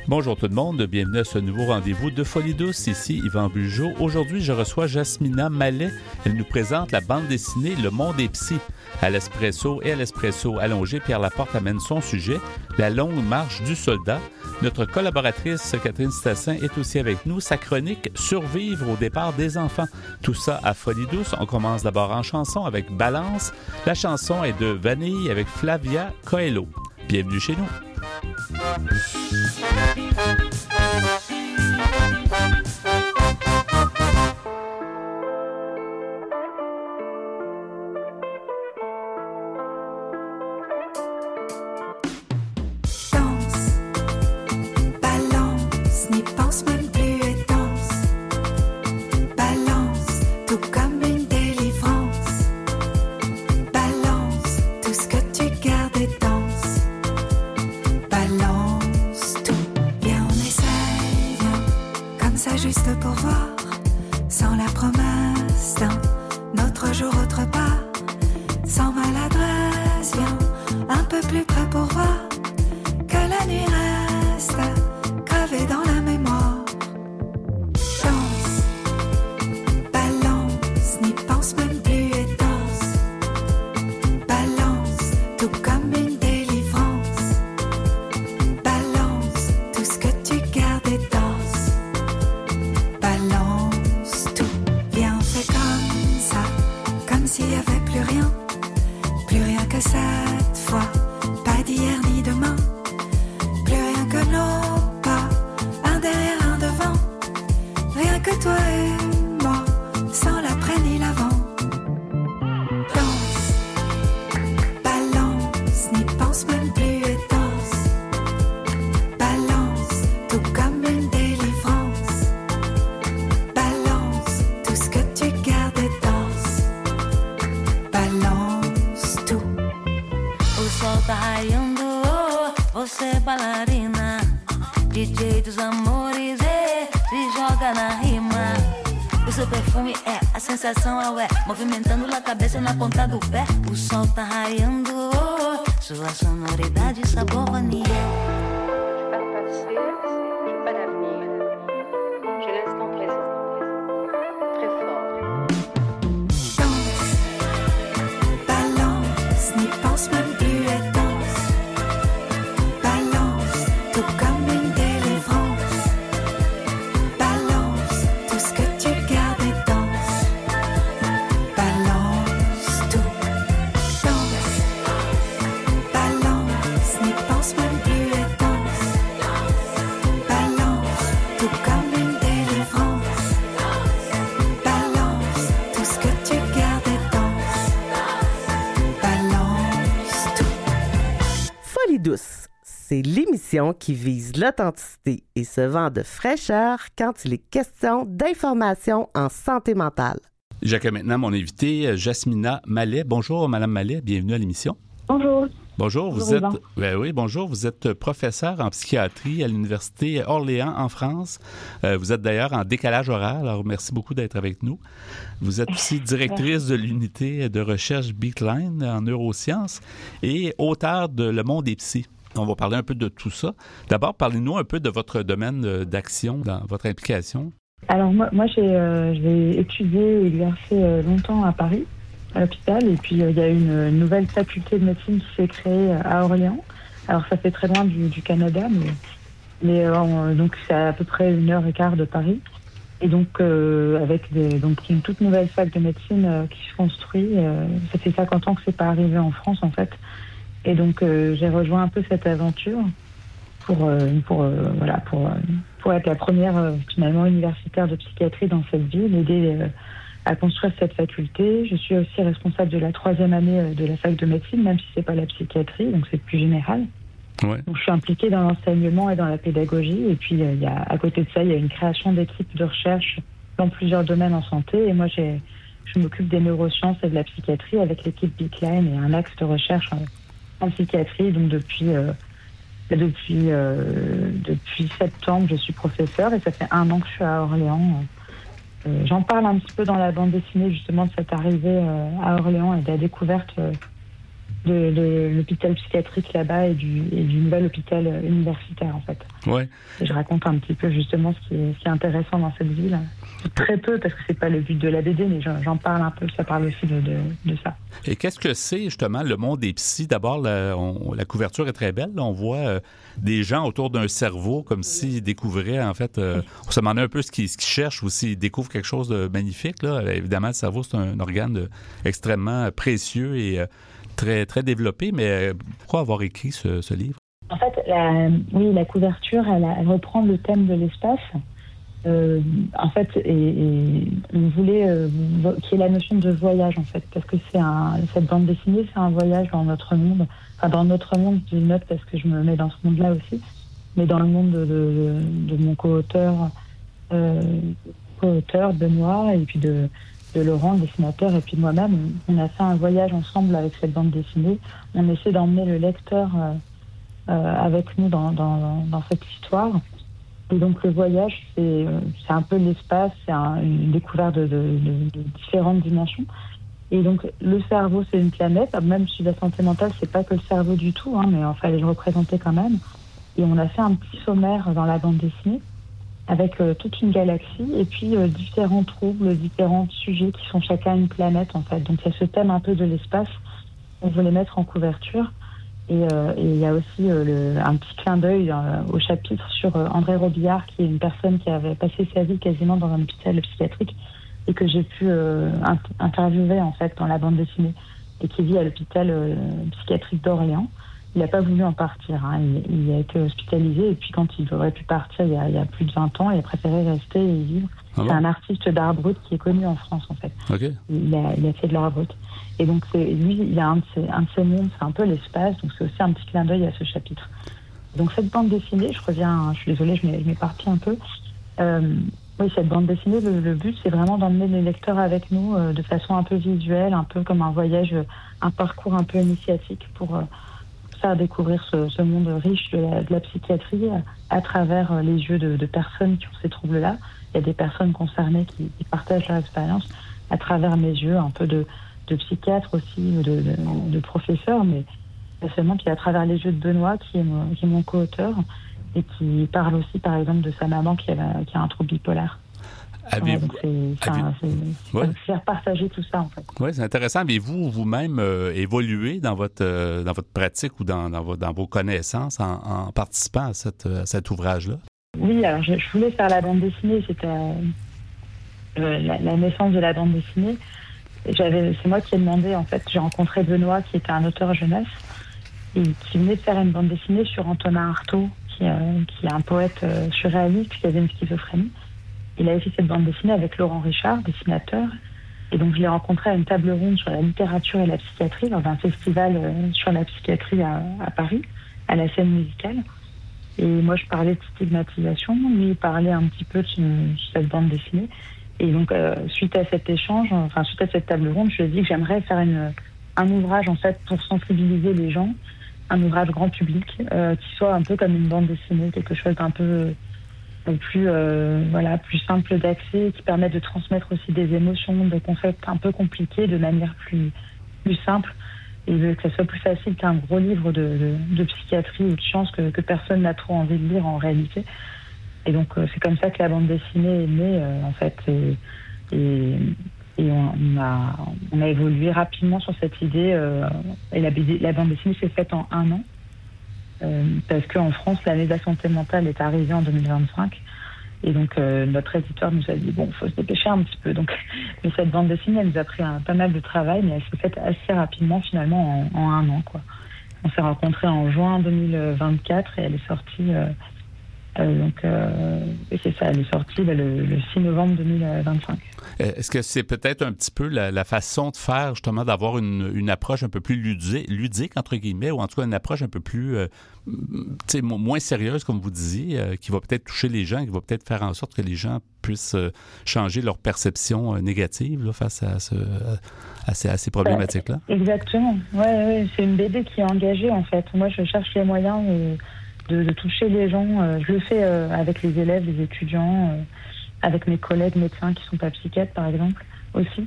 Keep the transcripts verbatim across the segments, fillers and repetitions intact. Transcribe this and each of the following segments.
Bonjour tout le monde, bienvenue à ce nouveau rendez-vous de Folie douce, ici Yvan Bugeaud. Aujourd'hui, je reçois Jasmina Mallet. Elle nous présente la bande dessinée Le Monde des Psys. À l'espresso et à l'espresso allongé, Pierre Laporte amène son sujet, La longue marche du soldat. Notre collaboratrice Catherine Stassin est aussi avec nous. Sa chronique Survivre au départ des enfants. Tout ça à Folie douce. On commence d'abord en chanson avec Balance. La chanson est de Vanille avec Flavia Coelho. Bienvenue chez nous. Movimentando a cabeça na ponta do pé. O sol tá raiando, sua sonoridade sabor vanille. C'est l'émission qui vise l'authenticité et se vend de fraîcheur quand il est question d'information en santé mentale. J'accueille maintenant mon invité, Jasmina Mallet. Bonjour, Madame Mallet, bienvenue à l'émission. Bonjour. Bonjour, vous bonjour, êtes ben oui, bonjour, vous êtes professeur en psychiatrie à l'Université Orléans en France. Euh, vous êtes d'ailleurs en décalage horaire, alors merci beaucoup d'être avec nous. Vous êtes aussi directrice de l'unité de recherche Beakline en neurosciences et auteure de Le Monde des Psys. On va parler un peu de tout ça. D'abord, parlez-nous un peu de votre domaine d'action, dans votre implication. Alors moi, moi j'ai, euh, j'ai étudié et exercé euh, longtemps à Paris, à l'hôpital, et puis euh, il y a une, une nouvelle faculté de médecine qui s'est créée à Orléans. Alors ça fait très loin du, du Canada, mais, mais euh, donc c'est à peu près une heure et quart de Paris. Et donc euh, avec des, donc une toute nouvelle fac de médecine euh, qui se construit. Euh, ça fait cinquante ans que c'est pas arrivé en France en fait. Et donc euh, j'ai rejoint un peu cette aventure pour euh, pour euh, voilà pour euh, pour être la première euh, finalement universitaire de psychiatrie dans cette ville, aider euh, à construire cette faculté. Je suis aussi responsable de la troisième année euh, de la fac de médecine, même si c'est pas la psychiatrie, donc c'est plus général. Ouais. Donc je suis impliquée dans l'enseignement et dans la pédagogie. Et puis euh, il y a à côté de ça, il y a une création d'équipes de recherche dans plusieurs domaines en santé. Et moi j'ai je m'occupe des neurosciences et de la psychiatrie avec l'équipe Beakline et un axe de recherche en en psychiatrie, donc depuis euh, depuis euh, depuis septembre, je suis professeure et ça fait un an que je suis à Orléans. Euh, j'en parle un petit peu dans la bande dessinée justement de cette arrivée euh, à Orléans et de la découverte euh, de, de l'hôpital psychiatrique là-bas et du, et du nouvel hôpital universitaire, en fait. Ouais. Et je raconte un petit peu justement ce qui est, ce qui est intéressant dans cette ville. Très peu, parce que c'est pas le but de la B D, mais j'en, j'en parle un peu, ça parle aussi de, de, de ça. Et qu'est-ce que c'est, justement, le monde des psys? D'abord, la, on, la couverture est très belle. Là, on voit euh, des gens autour d'un cerveau, comme s'ils découvraient, en fait, euh, on se demandait un peu ce qu'ils, ce qu'ils cherchent ou s'ils découvrent quelque chose de magnifique. Là. Évidemment, le cerveau, c'est un, un organe de, extrêmement précieux et euh, très, très développé, mais pourquoi avoir écrit ce, ce livre? En fait, la, oui, la couverture, elle, elle reprend le thème de l'espace. Euh, en fait, et, et on voulait euh, qu'il y ait la notion de voyage, en fait, parce que c'est un, cette bande dessinée, c'est un voyage dans notre monde. Enfin, dans notre monde, je note parce que je me mets dans ce monde-là aussi, mais dans le monde de, de, de mon co-auteur, euh, co-auteur Benoît, et puis de, de Laurent, le dessinateur, et puis de moi-même. On a fait un voyage ensemble avec cette bande dessinée. On essaie d'emmener le lecteur euh, euh, avec nous dans, dans, dans cette histoire. Et donc le voyage, c'est, c'est un peu l'espace, c'est un, une découverte de, de, de, de différentes dimensions. Et donc le cerveau, c'est une planète. Même si la santé mentale, c'est pas que le cerveau du tout, hein, mais il fallait le représenter quand même. Et on a fait un petit sommaire dans la bande dessinée avec euh, toute une galaxie et puis euh, différents troubles, différents sujets qui sont chacun une planète en fait. Donc il y a ce thème un peu de l'espace qu'on voulait mettre en couverture. Et euh, il y a aussi euh, le, un petit clin d'œil euh, au chapitre sur euh, André Robillard, qui est une personne qui avait passé sa vie quasiment dans un hôpital psychiatrique et que j'ai pu euh, int- interviewer en fait dans la bande dessinée et qui vit à l'hôpital euh, psychiatrique d'Orléans. Il n'a pas voulu en partir, hein. il, il a été hospitalisé et puis quand il aurait pu partir il y a, il y a plus de vingt ans, il a préféré rester et vivre. Ah bon? C'est un artiste d'art brut qui est connu en France en fait. Okay. Il, a, il a fait de l'art brut. Et donc, c'est, lui, il a un de, ses, un de ses mondes, c'est un peu l'espace, donc c'est aussi un petit clin d'œil à ce chapitre. Donc, cette bande dessinée, je reviens, je suis désolée, je m'éparpille un peu. Euh, oui, cette bande dessinée, le, le but, c'est vraiment d'emmener les lecteurs avec nous euh, de façon un peu visuelle, un peu comme un voyage, un parcours un peu initiatique pour euh, faire découvrir ce, ce monde riche de la, de la psychiatrie à, à travers euh, les yeux de, de personnes qui ont ces troubles-là. Il y a des personnes concernées qui, qui partagent leur expérience à travers mes yeux, un peu de de psychiatre aussi, de, de, de professeur, mais pas seulement, puis à travers les yeux de Benoît, qui est, mon, qui est mon co-auteur, et qui parle aussi, par exemple, de sa maman qui a, qui a un trouble bipolaire. Avez-vous... Ouais, c'est, c'est, Avez... un, c'est, c'est ouais. faire partager tout ça, en fait. Oui, c'est intéressant. Avez-vous vous-même euh, évolué dans votre, euh, dans votre pratique ou dans, dans, vos, dans vos connaissances en, en participant à, cette, à cet ouvrage-là? Oui, alors je, je voulais faire la bande dessinée, c'était euh, la, la naissance de la bande dessinée. J'avais, c'est moi qui ai demandé, en fait, j'ai rencontré Benoît, qui était un auteur jeunesse, et qui venait de faire une bande dessinée sur Antonin Artaud, qui, euh, qui est un poète euh, surréaliste, qui avait une schizophrénie. Il avait fait cette bande dessinée avec Laurent Richard, dessinateur, et donc je l'ai rencontré à une table ronde sur la littérature et la psychiatrie, dans un festival euh, sur la psychiatrie à, à Paris, à la scène musicale. Et moi, je parlais de stigmatisation, lui, il parlait un petit peu de, ce, de cette bande dessinée. Et donc, euh, suite à cet échange, enfin, suite à cette table ronde, je lui ai dit que j'aimerais faire une, un ouvrage, en fait, pour sensibiliser les gens, un ouvrage grand public, euh, qui soit un peu comme une bande dessinée, quelque chose d'un peu euh, plus, euh, voilà, plus simple d'accès, qui permet de transmettre aussi des émotions, des concepts un peu compliqués de manière plus, plus simple, et que ça soit plus facile qu'un gros livre de, de, de psychiatrie ou de sciences que, que personne n'a trop envie de lire en réalité. Et donc, euh, c'est comme ça que la bande dessinée est née, euh, en fait. Et, et, et on, on, a, on a évolué rapidement sur cette idée. Euh, et la, la bande dessinée s'est faite en un an. Euh, parce qu'en France, l'année de la santé mentale est arrivée en deux mille vingt-cinq. Et donc, euh, notre éditeur nous a dit, bon, il faut se dépêcher un petit peu. Donc, mais cette bande dessinée, elle nous a pris un, pas mal de travail, mais elle s'est faite assez rapidement, finalement, en, en un an, quoi. On s'est rencontrés en juin deux mille vingt-quatre et elle est sortie... Euh, Euh, donc, euh, et c'est ça, elle est sortie là, le, le six novembre deux mille vingt-cinq. Est-ce que c'est peut-être un petit peu la, la façon de faire, justement, d'avoir une, une approche un peu plus ludique, ludique, entre guillemets, ou en tout cas une approche un peu plus, euh, tu sais, moins sérieuse, comme vous disiez, euh, qui va peut-être toucher les gens, qui va peut-être faire en sorte que les gens puissent euh, changer leur perception euh, négative là, face à, ce, à, ces, à ces problématiques-là? Euh, exactement. Oui, ouais, c'est une B D qui est engagée, en fait. Moi, je cherche les moyens... Euh... De, de toucher les gens. Euh, je le fais euh, avec les élèves, les étudiants, euh, avec mes collègues médecins qui ne sont pas psychiatres, par exemple, aussi.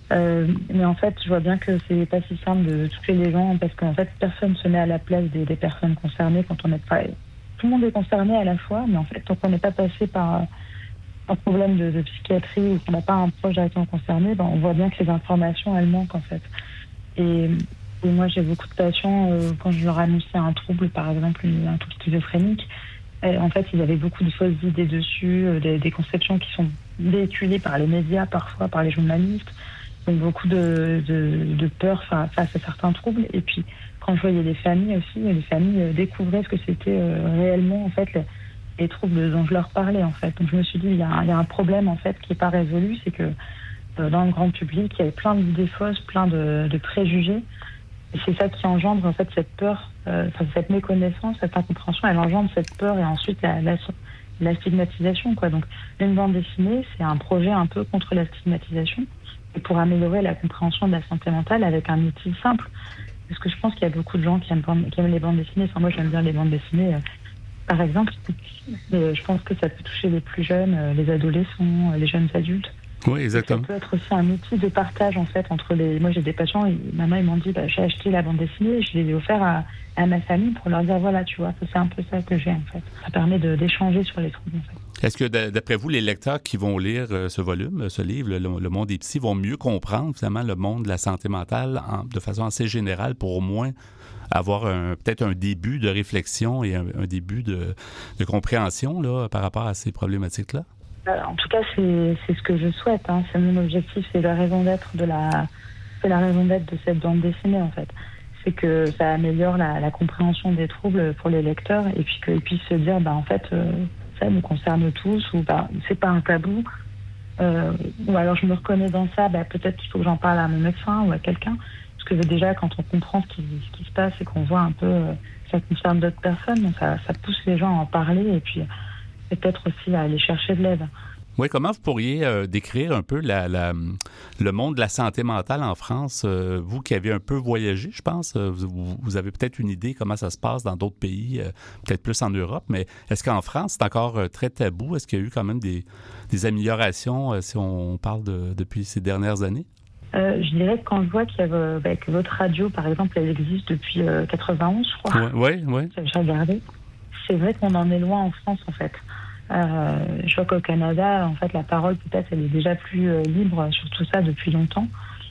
Euh, mais en fait, je vois bien que c'est pas si simple de toucher les gens parce qu'en fait, personne se met à la place des, des personnes concernées quand on n'est pas. Tout le monde est concerné à la fois, mais en fait, tant qu'on n'est pas passé par un problème de, de psychiatrie ou qu'on n'a pas un proche directement concerné, ben, on voit bien que les informations, elles manquent en fait. Et, et moi, j'ai beaucoup de patients, euh, quand je leur annonçais un trouble, par exemple, un trouble schizophrénique, et en fait, ils avaient beaucoup de fausses idées dessus, euh, des, des conceptions qui sont véhiculées par les médias, parfois par les journalistes. Donc beaucoup de, de, de peur face à certains troubles. Et puis, quand je voyais les familles aussi, les familles découvraient ce que c'était euh, réellement, en fait, les, les troubles dont je leur parlais, en fait. Donc je me suis dit, il y a, il y a un problème, en fait, qui n'est pas résolu, c'est que euh, dans le grand public, il y avait plein d'idées fausses, plein de, de préjugés. Et c'est ça qui engendre, en fait, cette peur, euh, cette méconnaissance, cette incompréhension, elle engendre cette peur et ensuite la, la, la stigmatisation, quoi. Donc, une bande dessinée, c'est un projet un peu contre la stigmatisation et pour améliorer la compréhension de la santé mentale avec un outil simple. Parce que je pense qu'il y a beaucoup de gens qui aiment, qui aiment les bandes dessinées. Enfin, moi, j'aime bien les bandes dessinées, euh, par exemple. Mais je pense que ça peut toucher les plus jeunes, euh, les adolescents, euh, les jeunes adultes. Oui, exactement. Ça peut être aussi un outil de partage, en fait, entre les... Moi, j'ai des patients, et maman, ils m'ont dit, bah, j'ai acheté la bande dessinée et je l'ai offert à, à ma famille pour leur dire, voilà, tu vois, c'est un peu ça que j'ai, en fait. Ça permet de, d'échanger sur les troubles, en fait. Est-ce que, d'après vous, les lecteurs qui vont lire ce volume, ce livre, Le, le monde des psys, vont mieux comprendre, finalement, le monde de la santé mentale en, de façon assez générale pour au moins avoir un, peut-être un début de réflexion et un, un début de, de compréhension là, par rapport à ces problématiques-là? En tout cas, c'est, c'est ce que je souhaite. Hein. C'est mon objectif, c'est la raison d'être de la, c'est la raison d'être de cette bande dessinée, en fait. C'est que ça améliore la, la compréhension des troubles pour les lecteurs et puis qu'ils puissent se dire, bah, en fait, euh, ça nous concerne tous ou bah, c'est pas un tabou. Euh, ou alors je me reconnais dans ça, bah, peut-être qu'il faut que j'en parle à mon médecin ou à quelqu'un. Parce que déjà, quand on comprend ce qui, ce qui se passe et qu'on voit un peu euh, ça concerne d'autres personnes, donc ça, ça pousse les gens à en parler et puis peut-être aussi à aller chercher de l'aide. Oui, comment vous pourriez euh, décrire un peu la, la, le monde de la santé mentale en France? Euh, vous qui avez un peu voyagé, je pense, euh, vous, vous avez peut-être une idée comment ça se passe dans d'autres pays, euh, peut-être plus en Europe, mais est-ce qu'en France, c'est encore euh, très tabou? Est-ce qu'il y a eu quand même des, des améliorations euh, si on parle de, depuis ces dernières années? Euh, je dirais que quand je vois qu'il y a, euh, bah, que votre radio, par exemple, elle existe depuis euh, quatre-vingt-onze, je crois. Oui, oui. Ouais. J'ai regardé. C'est vrai qu'on en est loin en France, en fait. Euh, je vois qu'au Canada, en fait, la parole, peut-être, elle est déjà plus euh, libre sur tout ça depuis longtemps.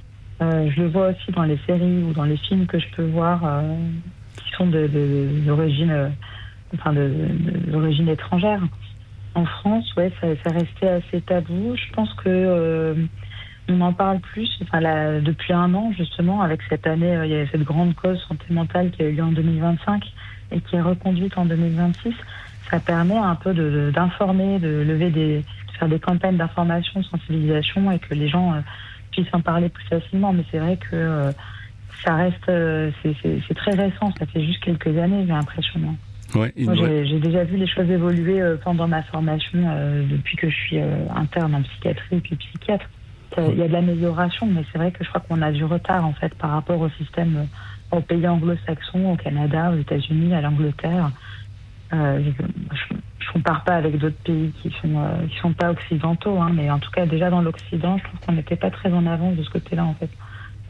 Euh, je le vois aussi dans les séries ou dans les films que je peux voir euh, qui sont de, de, d'origine, euh, enfin, de, de, d'origine étrangère. En France, ouais, ça, ça restait assez tabou. Je pense que euh, on en parle plus. Enfin, là, depuis un an, justement, avec cette année, euh, il y a cette grande cause santé mentale qui a eu lieu en deux mille vingt-cinq et qui est reconduite en deux mille vingt-six. Ça permet un peu de, de, d'informer, de lever des, de faire des campagnes d'information, de sensibilisation et que les gens euh, puissent en parler plus facilement. Mais c'est vrai que euh, ça reste, euh, c'est, c'est, c'est très récent. Ça fait juste quelques années, j'ai l'impression. Ouais, Moi, j'ai, j'ai déjà vu les choses évoluer euh, pendant ma formation euh, depuis que je suis euh, interne en psychiatrie et puis psychiatre. Il y a de l'amélioration, mais c'est vrai que je crois qu'on a du retard en fait par rapport au système, euh, aux pays anglo-saxons, au Canada, aux États-Unis, à l'Angleterre. Euh, je ne compare pas avec d'autres pays qui sont euh, qui sont pas occidentaux, hein, mais en tout cas déjà dans l'Occident, je trouve qu'on n'était pas très en avance de ce côté-là en fait.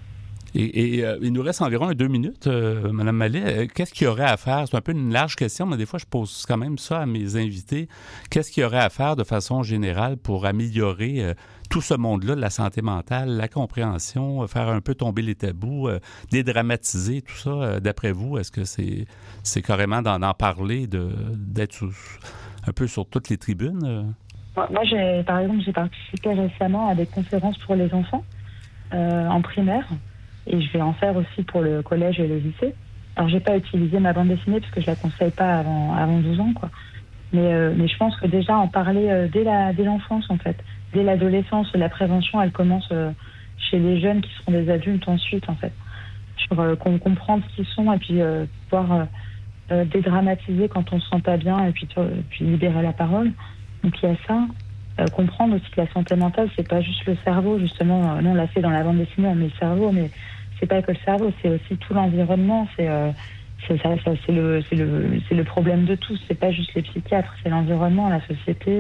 Et, et euh, il nous reste environ deux minutes, euh, Mme Mallet. Euh, qu'est-ce qu'il y aurait à faire? C'est un peu une large question, mais des fois, je pose quand même ça à mes invités. Qu'est-ce qu'il y aurait à faire de façon générale pour améliorer euh, tout ce monde-là de la santé mentale, la compréhension, euh, faire un peu tomber les tabous, euh, dédramatiser tout ça? Euh, d'après vous, est-ce que c'est, c'est carrément d'en, d'en parler, de, d'être sous, un peu sur toutes les tribunes? Euh? Moi, j'ai, par exemple, j'ai participé récemment à des conférences pour les enfants euh, en primaire. Et je vais en faire aussi pour le collège et le lycée. Alors, j'ai pas utilisé ma bande dessinée parce que je la conseille pas avant, avant douze ans, quoi. Mais, euh, mais je pense que déjà en parler euh, dès, la, dès l'enfance, en fait. Dès l'adolescence, la prévention, elle commence euh, chez les jeunes qui seront des adultes ensuite, en fait. Sur euh, qu'on comprendre ce qu'ils sont et puis euh, pouvoir euh, euh, dédramatiser quand on se sent pas bien et puis, euh, puis libérer la parole. Donc, il y a ça. Euh, comprendre aussi que la santé mentale, c'est pas juste le cerveau, justement. Euh, nous, on l'a fait dans la bande dessinée, on met le cerveau, mais c'est pas que le cerveau, c'est aussi tout l'environnement. C'est, euh, c'est, ça, ça, c'est, le, c'est, le, c'est le problème de tous. C'est pas juste les psychiatres, c'est l'environnement, la société.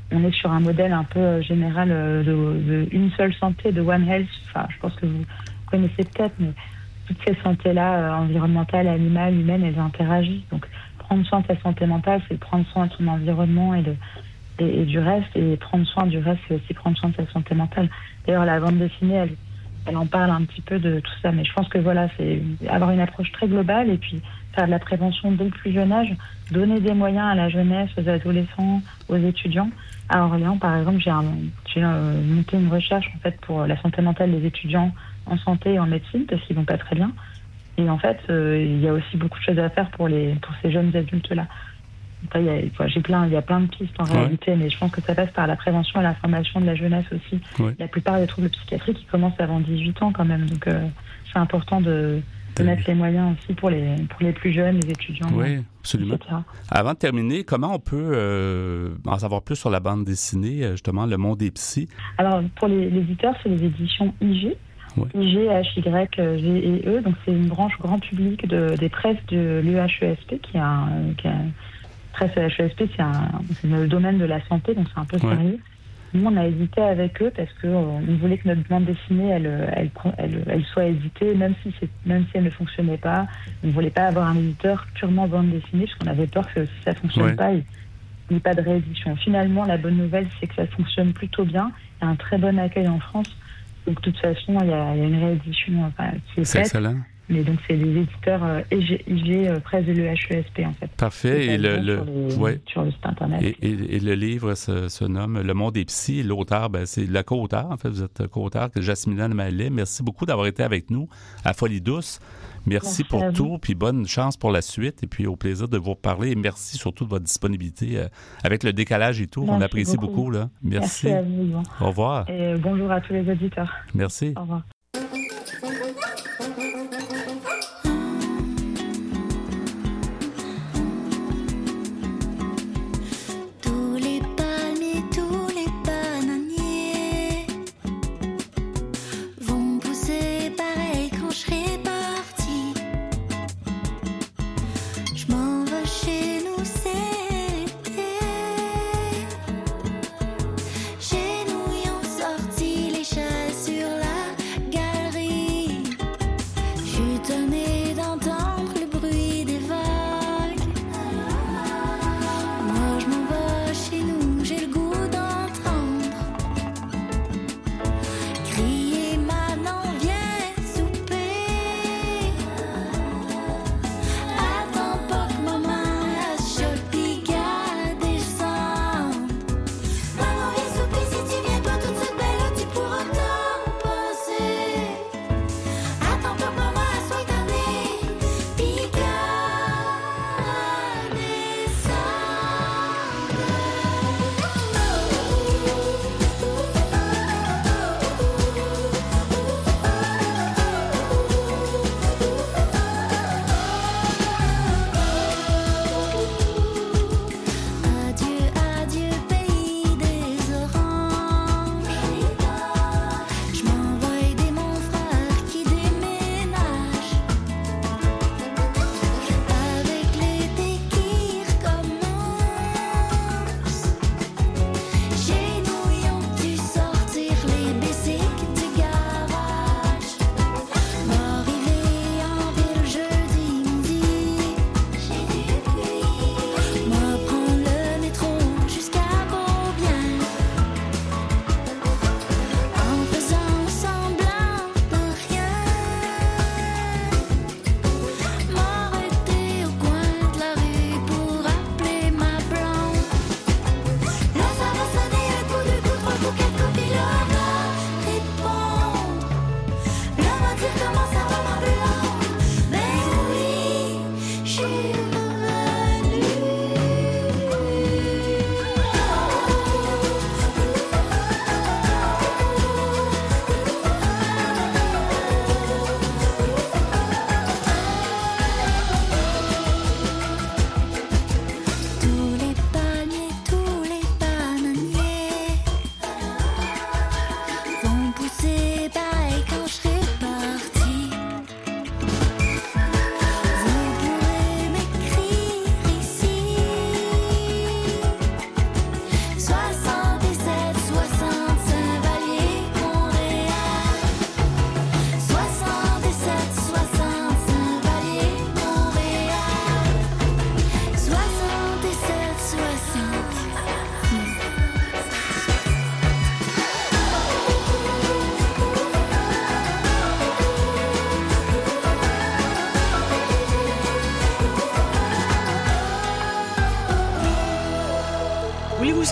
on est sur un modèle un peu euh, général euh, de, de une seule santé, de One Health. Enfin, je pense que vous connaissez peut-être, mais toutes ces santé-là, euh, environnementales, animales, humaines, elles interagissent. Donc, prendre soin de sa santé mentale, c'est prendre soin de son environnement et, de, et, et du reste. Et prendre soin du reste, c'est aussi prendre soin de sa santé mentale. D'ailleurs, la bande dessinée, elle, elle en parle un petit peu de tout ça. Mais je pense que voilà, c'est avoir une approche très globale et puis faire de la prévention dès le plus jeune âge, donner des moyens à la jeunesse, aux adolescents, aux étudiants. À Orléans, par exemple, j'ai, un, j'ai euh, monté une recherche en fait pour la santé mentale des étudiants en santé et en médecine parce qu'ils vont pas très bien. Et en fait, euh, il y a aussi beaucoup de choses à faire pour les pour ces jeunes adultes-là. Enfin, il y a, enfin, j'ai plein, il y a plein de pistes en ouais. réalité, mais je pense que ça passe par la prévention et la formation de la jeunesse aussi. Ouais. La plupart des troubles psychiatriques, ils commencent avant dix-huit ans quand même, donc euh, c'est important de, de mettre les moyens aussi pour les pour les plus jeunes, les étudiants. Oui, absolument. et cetera. Avant de terminer, comment on peut euh, en savoir plus sur la bande dessinée, justement, Le Monde des Psys? Alors, pour les, les éditeurs, c'est les éditions I G. Ouais. I G, H Y, G et E, donc c'est une branche grand public de, des presses de l'E H E S P, qui est un, qui est un presse H E S P, c'est, un, c'est le domaine de la santé, donc c'est un peu ouais. sérieux. Nous, on a hésité avec eux parce que euh, on voulait que notre bande dessinée, elle, elle, elle, elle soit éditée, même si, c'est, même si elle ne fonctionnait pas. On ne voulait pas avoir un éditeur purement bande dessinée, parce qu'on avait peur que si ça ne fonctionne ouais. pas, il n'y ait pas de réédition. Finalement, la bonne nouvelle, c'est que ça fonctionne plutôt bien. Il y a un très bon accueil en France. Donc, de toute façon, il y a, il y a une réédition enfin, qui est c'est faite. Excellent. Mais donc, c'est les éditeurs euh, I G, I G euh, presse de l'E H E S P, en fait. Parfait. Et le, le, sur, les, ouais. sur le site Internet. Et, et, et le livre se, se nomme Le Monde des Psys. L'auteur, ben, c'est le co-auteur. En fait, vous êtes co-auteur, Jasmina Mallet. Merci beaucoup d'avoir été avec nous à Folie Douce. Merci, merci pour tout, puis bonne chance pour la suite. Et puis, au plaisir de vous reparler. Et merci surtout de votre disponibilité euh, avec le décalage et tout. Merci on apprécie beaucoup. beaucoup là. Merci. Merci à vous, Yvan. Au revoir. Et bonjour à tous les auditeurs. Merci. Au revoir. Done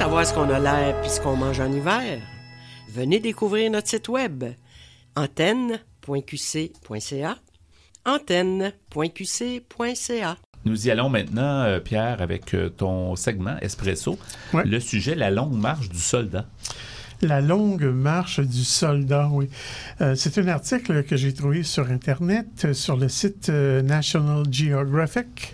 savoir ce qu'on a l'air puis ce qu'on mange en hiver? Venez découvrir notre site web antenne point q c point c a antenne point q c point c a. Nous y allons maintenant, euh, Pierre, avec euh, ton segment Espresso. Ouais. Le sujet, la longue marche du soldat. La longue marche du soldat, oui. Euh, c'est un article que j'ai trouvé sur Internet, euh, sur le site euh, National Geographic.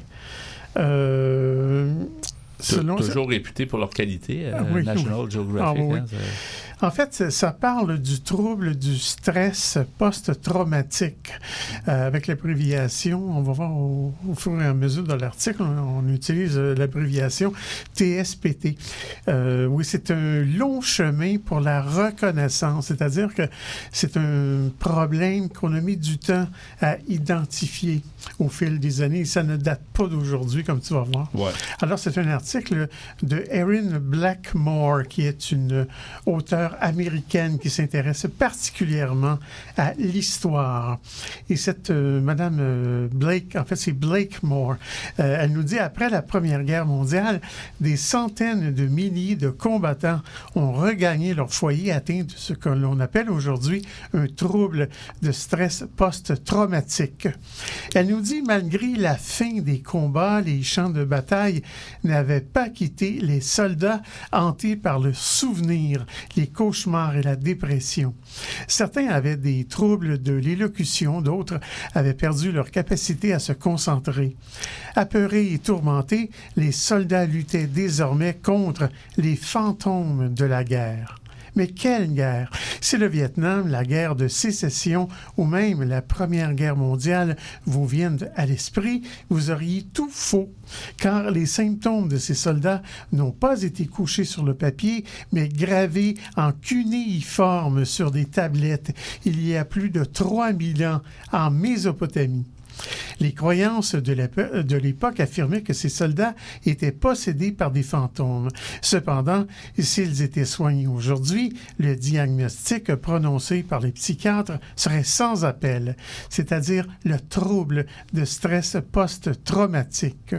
Euh, selon... Toujours réputé pour leur qualité, euh, ah, oui, National oui. Geographic. Ah, oui. Hein, En fait, ça parle du trouble du stress post-traumatique. Euh, avec l'abréviation, on va voir au, au fur et à mesure de l'article, on, on utilise l'abréviation T S P T. Euh, oui, c'est un long chemin pour la reconnaissance, c'est-à-dire que c'est un problème qu'on a mis du temps à identifier au fil des années. Ça ne date pas d'aujourd'hui, comme tu vas voir. Ouais. Alors, c'est un article de Erin Blackmore, qui est une auteure américaine qui s'intéresse particulièrement à l'histoire. Et cette euh, Madame euh, Blake, en fait, c'est Blakemore, euh, elle nous dit, après la Première Guerre mondiale, des centaines de milliers de combattants ont regagné leur foyer atteint de ce que l'on appelle aujourd'hui un trouble de stress post-traumatique. Elle nous dit, malgré la fin des combats, les champs de bataille n'avaient pas quitté les soldats hantés par le souvenir, les cauchemars et la dépression. Certains avaient des troubles de l'élocution, d'autres avaient perdu leur capacité à se concentrer. Apeurés et tourmentés, les soldats luttaient désormais contre les fantômes de la guerre. Mais quelle guerre? Si le Vietnam, la guerre de sécession ou même la Première Guerre mondiale vous viennent à l'esprit, vous auriez tout faux, car les symptômes de ces soldats n'ont pas été couchés sur le papier, mais gravés en cunéiforme sur des tablettes il y a plus de trois mille ans en Mésopotamie. Les croyances de l'époque affirmaient que ces soldats étaient possédés par des fantômes. Cependant, s'ils étaient soignés aujourd'hui, le diagnostic prononcé par les psychiatres serait sans appel, c'est-à-dire le trouble de stress post-traumatique.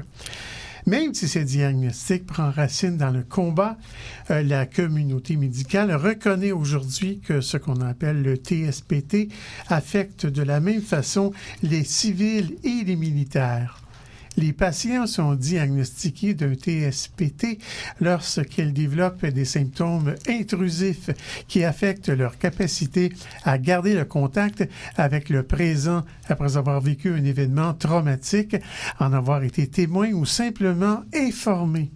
Même si ce diagnostic prend racine dans le combat, euh, la communauté médicale reconnaît aujourd'hui que ce qu'on appelle le T S P T affecte de la même façon les civils et les militaires. Les patients sont diagnostiqués d'un T S P T lorsqu'ils développent des symptômes intrusifs qui affectent leur capacité à garder le contact avec le présent après avoir vécu un événement traumatique, en avoir été témoin ou simplement informé.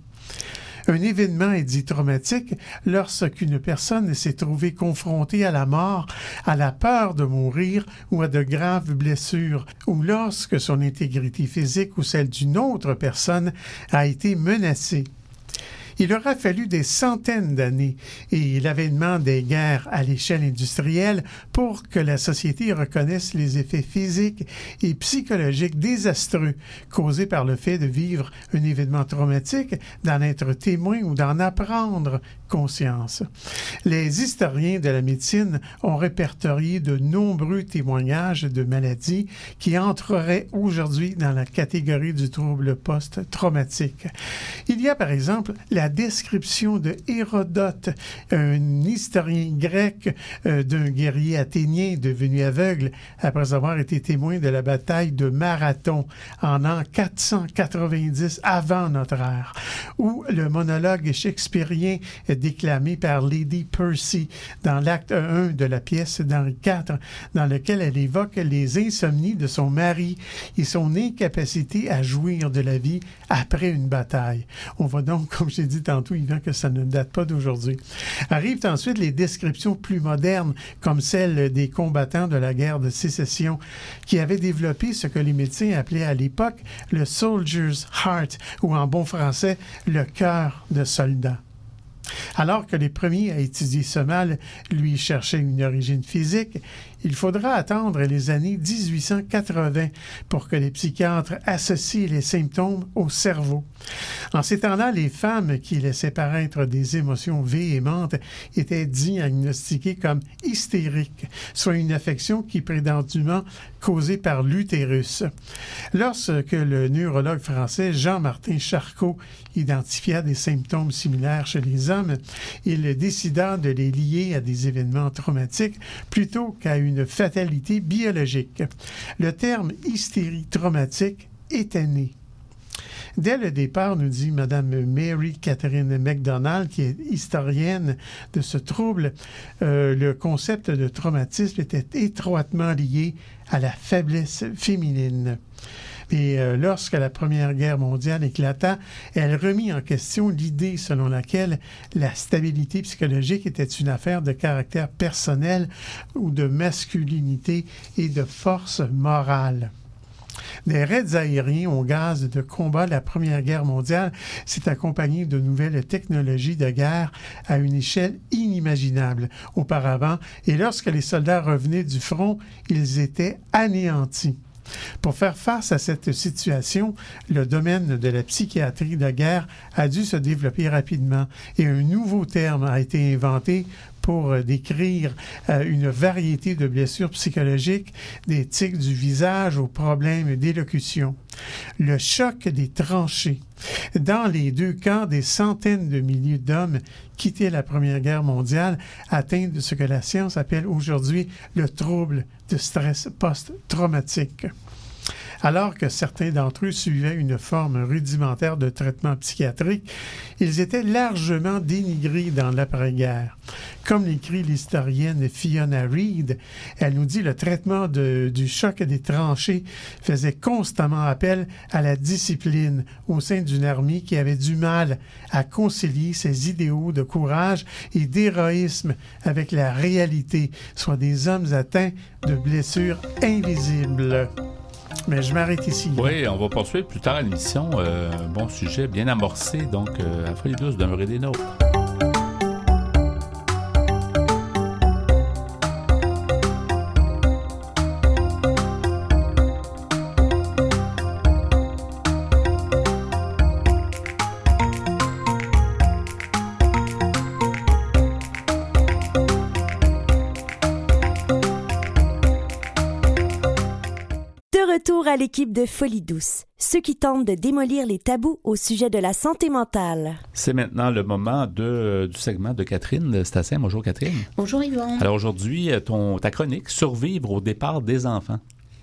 Un événement est dit traumatique lorsqu'une personne s'est trouvée confrontée à la mort, à la peur de mourir ou à de graves blessures, ou lorsque son intégrité physique ou celle d'une autre personne a été menacée. Il aura fallu des centaines d'années et l'avènement des guerres à l'échelle industrielle pour que la société reconnaisse les effets physiques et psychologiques désastreux causés par le fait de vivre un événement traumatique, d'en être témoin ou d'en apprendre conscience. Les historiens de la médecine ont répertorié de nombreux témoignages de maladies qui entreraient aujourd'hui dans la catégorie du trouble post-traumatique. Il y a par exemple la description de Hérodote, un historien grec euh, d'un guerrier athénien devenu aveugle après avoir été témoin de la bataille de Marathon en l'an quatre cent quatre-vingt-dix avant notre ère, ou le monologue shakespearien déclamé par Lady Percy dans l'acte un de la pièce d'Henri quatre, dans lequel elle évoque les insomnies de son mari et son incapacité à jouir de la vie après une bataille. On voit donc, comme j'ai dit tantôt, Yvan, que ça ne date pas d'aujourd'hui. Arrivent ensuite les descriptions plus modernes, comme celle des combattants de la guerre de sécession, qui avaient développé ce que les médecins appelaient à l'époque le soldier's heart, ou en bon français, le cœur de soldat. Alors que les premiers à étudier ce mal lui cherchaient une origine physique, il faudra attendre les années dix-huit cent quatre-vingts pour que les psychiatres associent les symptômes au cerveau. En ces temps-là, les femmes qui laissaient paraître des émotions véhémentes étaient diagnostiquées comme hystériques, soit une affection qui est prétendument causée par l'utérus. Lorsque le neurologue français Jean-Martin Charcot identifia des symptômes similaires chez les hommes, il décida de les lier à des événements traumatiques plutôt qu'à une fatalité biologique. Le terme hystérie traumatique était né. Dès le départ, nous dit Mme Mary Catherine McDonald, qui est historienne de ce trouble, euh, le concept de traumatisme était étroitement lié à la faiblesse féminine. Et euh, lorsque la Première Guerre mondiale éclata, elle remit en question l'idée selon laquelle la stabilité psychologique était une affaire de caractère personnel ou de masculinité et de force morale. Des raids aériens au gaz de combat de la Première Guerre mondiale s'est accompagné de nouvelles technologies de guerre à une échelle inimaginable auparavant, et lorsque les soldats revenaient du front, ils étaient anéantis. Pour faire face à cette situation, le domaine de la psychiatrie de guerre a dû se développer rapidement et un nouveau terme a été inventé pour décrire euh, une variété de blessures psychologiques, des tics du visage aux problèmes d'élocution. Le choc des tranchées. Dans les deux camps, des centaines de milliers d'hommes quittaient la Première Guerre mondiale, atteints de ce que la science appelle aujourd'hui le trouble de stress post-traumatique. Alors que certains d'entre eux suivaient une forme rudimentaire de traitement psychiatrique, ils étaient largement dénigrés dans l'après-guerre. Comme l'écrit l'historienne Fiona Reed, elle nous dit le traitement de, du choc des tranchées faisait constamment appel à la discipline au sein d'une armée qui avait du mal à concilier ses idéaux de courage et d'héroïsme avec la réalité, soit des hommes atteints de blessures invisibles. Mais je m'arrête ici. Oui, on va poursuivre plus tard à l'émission. Euh, un bon sujet, bien amorcé. Donc, euh, à Folie douce, demeurez des nôtres. Retour à l'équipe de Folie douce, ceux qui tentent de démolir les tabous au sujet de la santé mentale. C'est maintenant le moment de, du segment de Catherine Stassin. Bonjour Catherine. Bonjour Yvon. Alors aujourd'hui, ton, ta chronique, survivre au départ des enfants.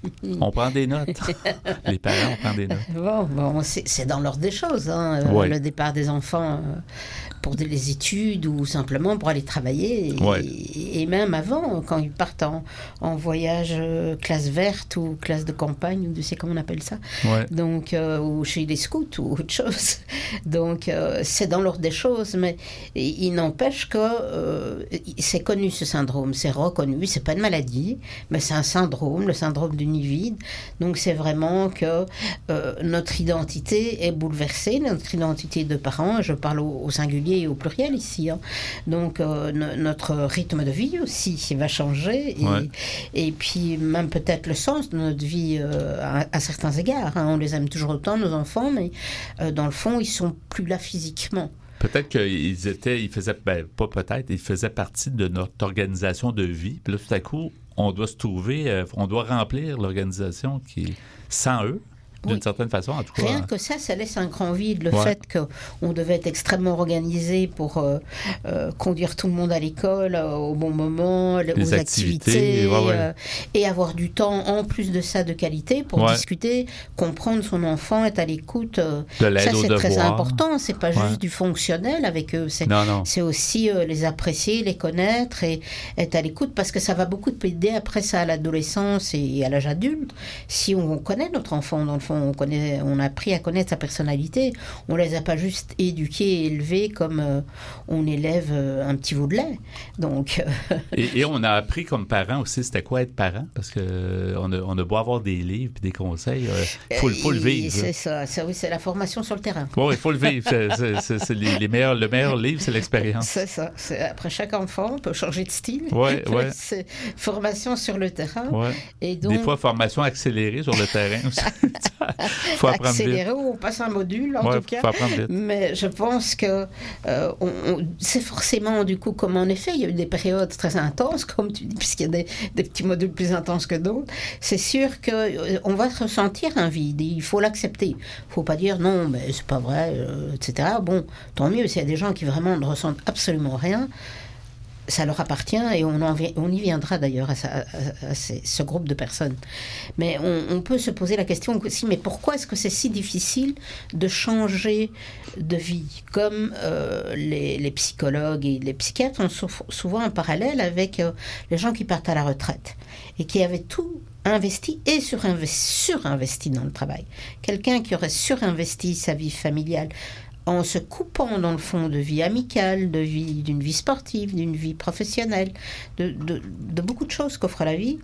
On prend des notes. Les parents, on prend des notes. Bon, bon c'est, c'est dans l'ordre des choses, hein, euh, ouais. Le départ des enfants euh, pour des, les études ou simplement pour aller travailler. Et, ouais. et, et même avant, quand ils partent en, en voyage euh, classe verte ou classe de campagne, ou tu sais comment on appelle ça. Ouais. Donc, euh, ou chez les scouts ou autre chose. Donc, euh, c'est dans l'ordre des choses, mais il, il n'empêche que euh, c'est connu ce syndrome, c'est reconnu. C'est pas une maladie, mais c'est un syndrome, le syndrome du nid vide. Donc c'est vraiment que euh, notre identité est bouleversée, notre identité de parents, je parle au, au singulier et au pluriel ici, hein. Donc euh, no, notre rythme de vie aussi va changer et, ouais. et puis même peut-être le sens de notre vie euh, à, à certains égards, hein. On les aime toujours autant, nos enfants, mais euh, dans le fond ils sont plus là physiquement. Peut-être qu'ils étaient, ils faisaient, ben pas peut-être, ils faisaient partie de notre organisation de vie. Puis là, tout à coup, on doit se trouver, euh, on doit remplir l'organisation qui, sans eux, d'une oui. certaine façon, en tout cas. Rien que ça, ça laisse un grand vide. Le ouais. fait qu'on devait être extrêmement organisé pour euh, euh, conduire tout le monde à l'école euh, au bon moment, les aux activités, activités ouais, ouais. Euh, et avoir du temps, en plus de ça, de qualité pour ouais. discuter, comprendre son enfant, être à l'écoute. Euh, de l'aide ça, c'est au très devoir. Important. C'est pas ouais. juste du fonctionnel avec eux. C'est, non, non. c'est aussi euh, les apprécier, les connaître et être à l'écoute, parce que ça va beaucoup aider après ça à l'adolescence et à l'âge adulte. Si on connaît notre enfant dans le enfants. On, connaît, on a appris à connaître sa personnalité. On ne les a pas juste éduqués et élevés comme euh, on élève euh, un petit veau de lait. Donc, euh... et, et on a appris comme parents aussi, c'était quoi être parent? Parce qu'on euh, a, on a beau avoir des livres et des conseils, il euh, faut, faut le vivre. C'est ça, ça, oui, c'est la formation sur le terrain. Oui, il faut le vivre. C'est, c'est, c'est, c'est les, les meilleurs, le meilleur livre, c'est l'expérience. C'est ça. C'est, après chaque enfant, on peut changer de style. Oui, oui. C'est formation sur le terrain. Ouais. Et donc... Des fois, formation accélérée sur le terrain aussi. faut apprendre accélérée ou on passe un module, en ouais, tout cas. Faut apprendre vite. Mais je pense que euh, on, on, c'est forcément, du coup, comme en effet, il y a eu des périodes très intenses, comme tu dis, puisqu'il y a des, des petits modules plus intenses que d'autres. C'est sûr qu'on euh, va ressentir un vide. Il faut l'accepter. Il ne faut pas dire non, mais c'est pas vrai, euh, et cetera. Bon, tant mieux, s'il y a des gens qui vraiment ne ressentent absolument rien, ça leur appartient et on, en, on y viendra d'ailleurs à, à, à ces, ce groupe de personnes. Mais on, on peut se poser la question aussi, mais pourquoi est-ce que c'est si difficile de changer de vie? Comme euh, les, les psychologues et les psychiatres ont sou- souvent un parallèle avec euh, les gens qui partent à la retraite et qui avaient tout investi et surinvesti, surinvesti dans le travail. Quelqu'un qui aurait surinvesti sa vie familiale en se coupant dans le fond de vie amicale, de vie, d'une vie sportive, d'une vie professionnelle, de, de, de beaucoup de choses qu'offre la vie,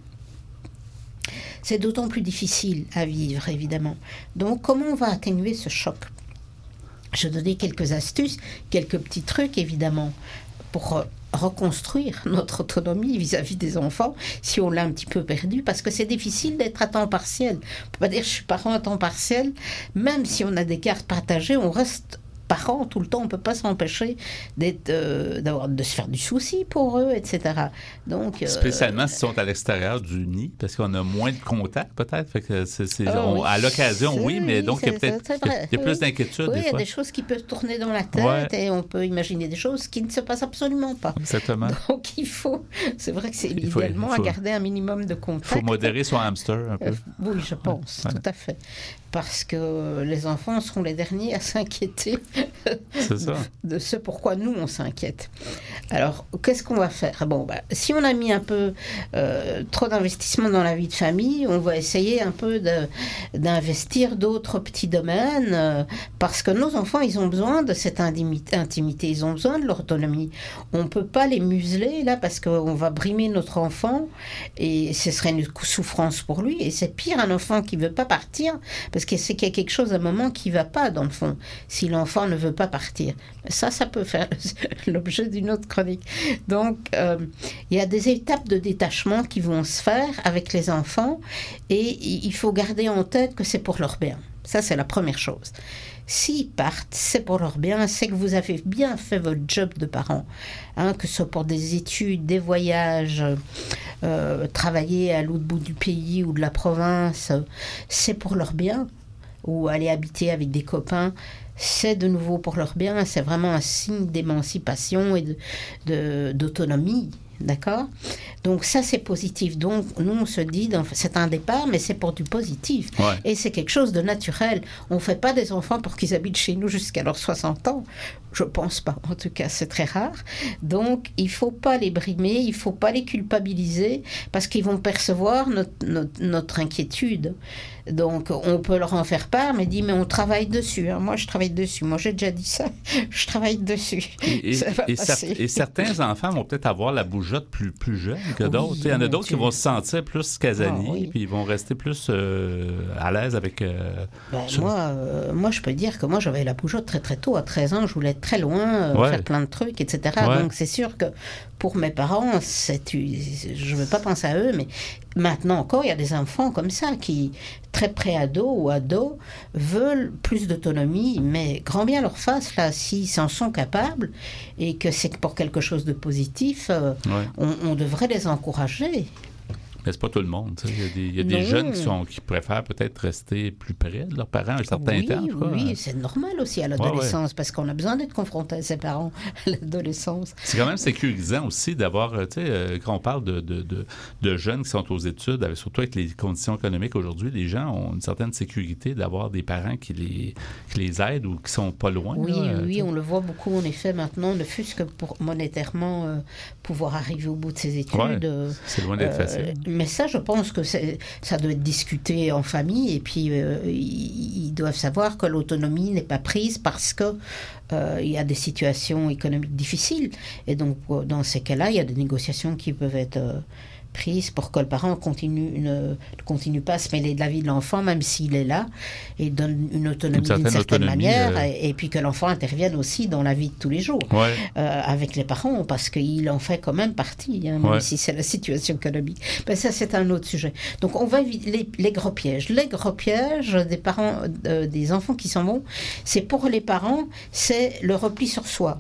c'est d'autant plus difficile à vivre, évidemment. Donc, comment on va atténuer ce choc? Je vais donner quelques astuces, quelques petits trucs, évidemment, pour reconstruire notre autonomie vis-à-vis des enfants, si on l'a un petit peu perdu, parce que c'est difficile d'être à temps partiel. On ne peut pas dire je suis parent à temps partiel, même si on a des cartes partagées, on reste parents tout le temps, on ne peut pas s'empêcher d'être, euh, d'avoir, de se faire du souci pour eux, et cetera. Donc, euh, spécialement s'ils sont à l'extérieur du nid, parce qu'on a moins de contacts peut-être. Fait que c'est, c'est, oh, on, oui, à l'occasion, oui, mais donc il y a peut-être c'est, il y a, il y a plus oui. d'inquiétude. Oui, des il y a fois. des choses qui peuvent tourner dans la tête ouais. et on peut imaginer des choses qui ne se passent absolument pas. Exactement. Donc il faut, c'est vrai que c'est il faut, idéalement il faut, à garder un minimum de contact. Il faut modérer son hamster un peu. Euh, oui, je pense, ouais. tout à fait. Parce que les enfants seront les derniers à s'inquiéter c'est ça. de ce pourquoi nous, on s'inquiète. Alors, qu'est-ce qu'on va faire? Bon, bah, si on a mis un peu euh, trop d'investissement dans la vie de famille, on va essayer un peu de, d'investir d'autres petits domaines, euh, parce que nos enfants, ils ont besoin de cette intimité, intimité, ils ont besoin de leur autonomie. On ne peut pas les museler, là, parce qu'on va brimer notre enfant, et ce serait une souffrance pour lui, et c'est pire un enfant qui ne veut pas partir, parce que c'est qu'il y a quelque chose à un moment qui ne va pas, dans le fond, si l'enfant ne veut pas partir. Ça, ça peut faire l'objet d'une autre chronique. Donc, euh, il y a des étapes de détachement qui vont se faire avec les enfants et il faut garder en tête que c'est pour leur bien. Ça, c'est la première chose. S'ils partent, c'est pour leur bien, c'est que vous avez bien fait votre job de parent. Hein, que ce soit pour des études, des voyages, euh, travailler à l'autre bout du pays ou de la province, c'est pour leur bien. Ou aller habiter avec des copains, c'est de nouveau pour leur bien, c'est vraiment un signe d'émancipation et de, de, d'autonomie, d'accord? Donc ça, c'est positif. Donc nous, on se dit, c'est un départ, mais c'est pour du positif. Ouais. Et c'est quelque chose de naturel. On ne fait pas des enfants pour qu'ils habitent chez nous jusqu'à leurs soixante ans. Je ne pense pas. En tout cas, c'est très rare. Donc, il ne faut pas les brimer, il ne faut pas les culpabiliser, parce qu'ils vont percevoir notre, notre, notre inquiétude. Donc, on peut leur en faire part, mais dit, mais on travaille dessus. Hein. Moi, je travaille dessus. Moi, j'ai déjà dit ça. Je travaille dessus. Et, et, et, cer- et certains enfants vont peut-être avoir la bougeotte plus, plus jeune que d'autres. Oui, il y en a d'autres Dieu. qui vont se sentir plus casaniers, oh, oui. puis ils vont rester plus euh, à l'aise avec... Euh, ben, moi, euh, moi, je peux dire que moi, j'avais la bougeotte très, très tôt. À treize ans, je voulais être très loin, euh, ouais. faire plein de trucs, et cetera. Ouais. Donc, c'est sûr que pour mes parents, c'est, je ne veux pas penser à eux, mais maintenant encore, il y a des enfants comme ça qui, très pré-ados ou ados, veulent plus d'autonomie, mais grand bien leur face, là, s'ils s'en sont capables, et que c'est pour quelque chose de positif, euh, ouais. on, on devrait les encourager. Mais c'est pas tout le monde. Il y a des, il y a des jeunes qui, sont, qui préfèrent peut-être rester plus près de leurs parents un certain oui, temps. Oui, hein. C'est normal aussi à l'adolescence, ouais, ouais. parce qu'on a besoin d'être confronté à ses parents à l'adolescence. C'est quand même sécurisant aussi d'avoir, tu sais, euh, quand on parle de, de, de, de jeunes qui sont aux études, avec, surtout avec les conditions économiques aujourd'hui, les gens ont une certaine sécurité d'avoir des parents qui les, qui les aident ou qui sont pas loin. Oui, là, oui, on le voit beaucoup en effet maintenant, ne fût-ce que pour monétairement euh, pouvoir arriver au bout de ses études. Ouais, c'est loin d'être euh, facile. mais ça, je pense que c'est, ça doit être discuté en famille, et puis euh, ils, ils doivent savoir que l'autonomie n'est pas prise parce que euh, il y a des situations économiques difficiles, et donc dans ces cas-là, il y a des négociations qui peuvent être euh, prises pour que le parent continue, ne, ne continue pas à se mêler de la vie de l'enfant, même s'il est là, et donne une autonomie une d'une certaine manière, euh... et, et puis que l'enfant intervienne aussi dans la vie de tous les jours, ouais. euh, avec les parents, parce qu'il en fait quand même partie, hein, même ouais. si c'est la situation économique. Ben ça, c'est un autre sujet. Donc, on va éviter les, les gros pièges. Les gros pièges des parents, euh, des enfants qui s'en vont, c'est pour les parents, c'est le repli sur soi.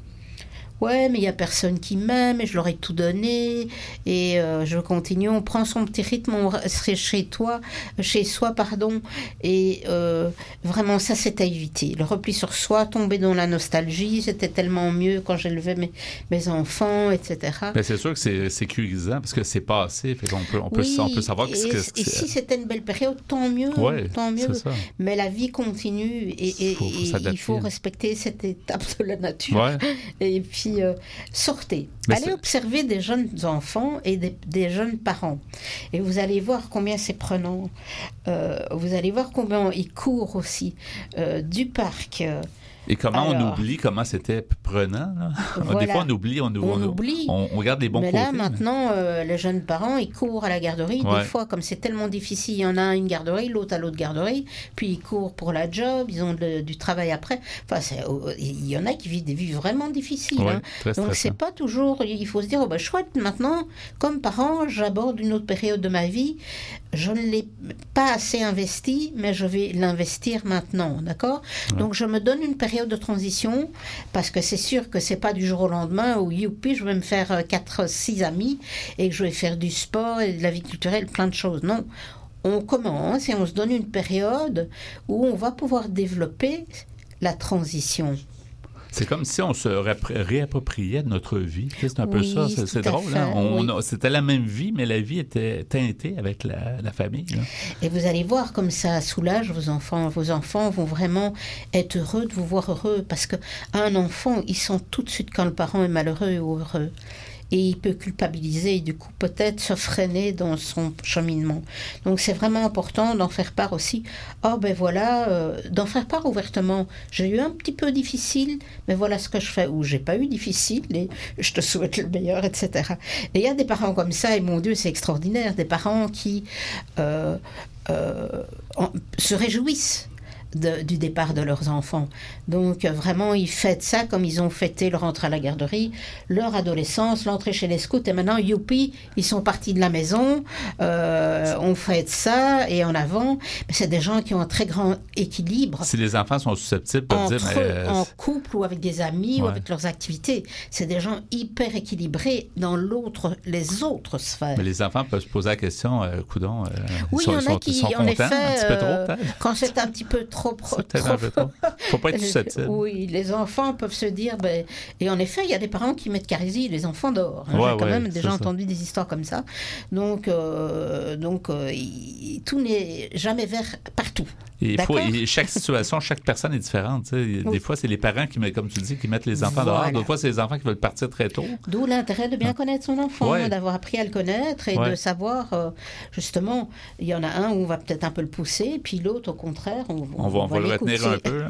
Ouais, mais il n'y a personne qui m'aime et je leur ai tout donné et euh, je continue, on prend son petit rythme, on serait chez toi, chez soi, pardon, et euh, vraiment ça c'est à éviter. Le repli sur soi, tomber dans la nostalgie, c'était tellement mieux quand j'élevais mes, mes enfants, et cetera. Mais c'est sûr que c'est sécurisant parce que c'est passé, fait qu'on peut, on peut, oui, on peut savoir que, et, que et si c'était une belle période, tant mieux, ouais, tant mieux. C'est ça. Mais la vie continue et, et, faut, faut et il faut respecter cette étape de la nature. Ouais. Et puis Euh, sortez, mais allez c'est... observer des jeunes enfants et des, des jeunes parents et vous allez voir combien c'est prenant, euh, vous allez voir combien ils courent aussi euh, du parc. Euh, Et comment Alors, on oublie comment c'était prenant, là? Voilà. Des fois, on oublie, on, on, on oublie. On, on regarde les bons mais côtés. Là, maintenant, mais... euh, les jeunes parents, ils courent à la garderie. Ouais. Des fois, comme c'est tellement difficile, il y en a un à une garderie, l'autre à l'autre garderie. Puis, ils courent pour la job, ils ont de, du travail après. Enfin, c'est, il y en a qui vivent des vies vraiment difficiles. Ouais, hein. très Donc, c'est pas toujours... Il faut se dire, oh, ben, chouette, maintenant, comme parent, j'aborde une autre période de ma vie. Je ne l'ai pas assez investi, mais je vais l'investir maintenant, d'accord? Ouais. Donc, je me donne une période de transition parce que c'est sûr que c'est pas du jour au lendemain où youpi, je vais me faire quatre six amis et que je vais faire du sport et de la vie culturelle, plein de choses. Non, on commence et on se donne une période où on va pouvoir développer la transition. C'est comme si on se réappropriait notre vie. C'est un peu oui, ça. C'est, c'est drôle. Hein? On, oui. a, c'était la même vie, mais la vie était teintée avec la, la famille. Là. Et vous allez voir comme ça soulage vos enfants. Vos enfants vont vraiment être heureux de vous voir heureux. Parce qu'un enfant, il sent tout de suite quand le parent est malheureux ou heureux. Et il peut culpabiliser et du coup peut-être se freiner dans son cheminement. Donc c'est vraiment important d'en faire part aussi. Oh ben voilà, euh, d'en faire part ouvertement. J'ai eu un petit peu difficile, mais voilà ce que je fais. Ou j'ai pas eu difficile et je te souhaite le meilleur, et cetera. Et il y a des parents comme ça, et mon Dieu, c'est extraordinaire. Des parents qui euh, euh, en, se réjouissent De, du départ de leurs enfants. Donc vraiment, ils fêtent ça comme ils ont fêté leur entrée à la garderie, leur adolescence, l'entrée chez les scouts, et maintenant, youpi, ils sont partis de la maison, euh, on fête ça, et en avant. Mais c'est des gens qui ont un très grand équilibre. Si les enfants sont susceptibles, peuvent dire... Entre, mais... en couple ou avec des amis ouais. ou avec leurs activités. C'est des gens hyper équilibrés dans l'autre, les autres sphères. Mais les enfants peuvent se poser la question, euh, coudonc, euh, oui, ils sont, il y en a sont, qui, sont en contents, effet, un petit peu trop, euh, peut-être. quand c'est un petit peu trop... Pro, trop faut pas être susceptible. Oui, les enfants peuvent se dire... Ben, et en effet, il y a des parents qui mettent carisie les enfants dehors. Hein, ouais, j'ai quand ouais, même déjà ça. entendu des histoires comme ça. Donc, euh, donc euh, il, tout n'est jamais vert partout. Et il faut, et chaque situation, chaque personne est différente. Des oui. fois, c'est les parents qui, comme tu dis, qui mettent les enfants voilà. dehors. D'autres fois, c'est les enfants qui veulent partir très tôt. D'où l'intérêt de bien ah. connaître son enfant, ouais. d'avoir appris à le connaître et ouais. de savoir, euh, justement, il y en a un où on va peut-être un peu le pousser, puis l'autre, au contraire, on, on, on va, on va, va le retenir un peu.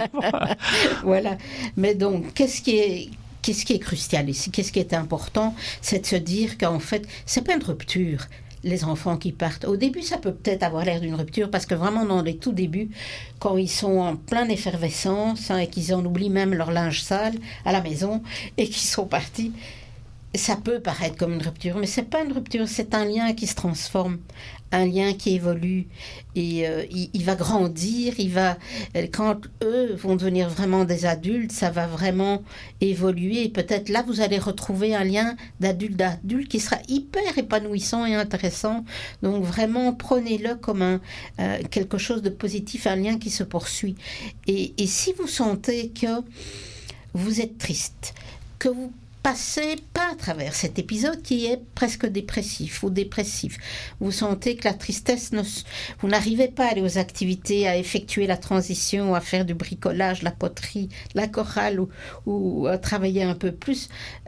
Voilà. Mais donc, qu'est-ce qui est... Qu'est-ce qui est crucial ici? Qu'est-ce qui est important? C'est de se dire qu'en fait, c'est pas une rupture. Les enfants qui partent. Au début, ça peut peut-être avoir l'air d'une rupture parce que vraiment, dans les tout débuts, quand ils sont en pleine effervescence hein, et qu'ils en oublient même leur linge sale à la maison et qu'ils sont partis, ça peut paraître comme une rupture, mais c'est pas une rupture, c'est un lien qui se transforme, un lien qui évolue et euh, il, il va grandir, il va quand eux vont devenir vraiment des adultes, ça va vraiment évoluer et peut-être là vous allez retrouver un lien d'adulte à adulte qui sera hyper épanouissant et intéressant. Donc vraiment prenez-le comme un euh, quelque chose de positif, un lien qui se poursuit. Et, et si vous sentez que vous êtes triste, que vous passez pas à travers cet épisode qui est presque dépressif ou dépressif. Vous sentez que la tristesse, ne, vous n'arrivez pas à aller aux activités, à effectuer la transition, à faire du bricolage, la poterie, la chorale ou, ou à travailler un peu plus. Euh,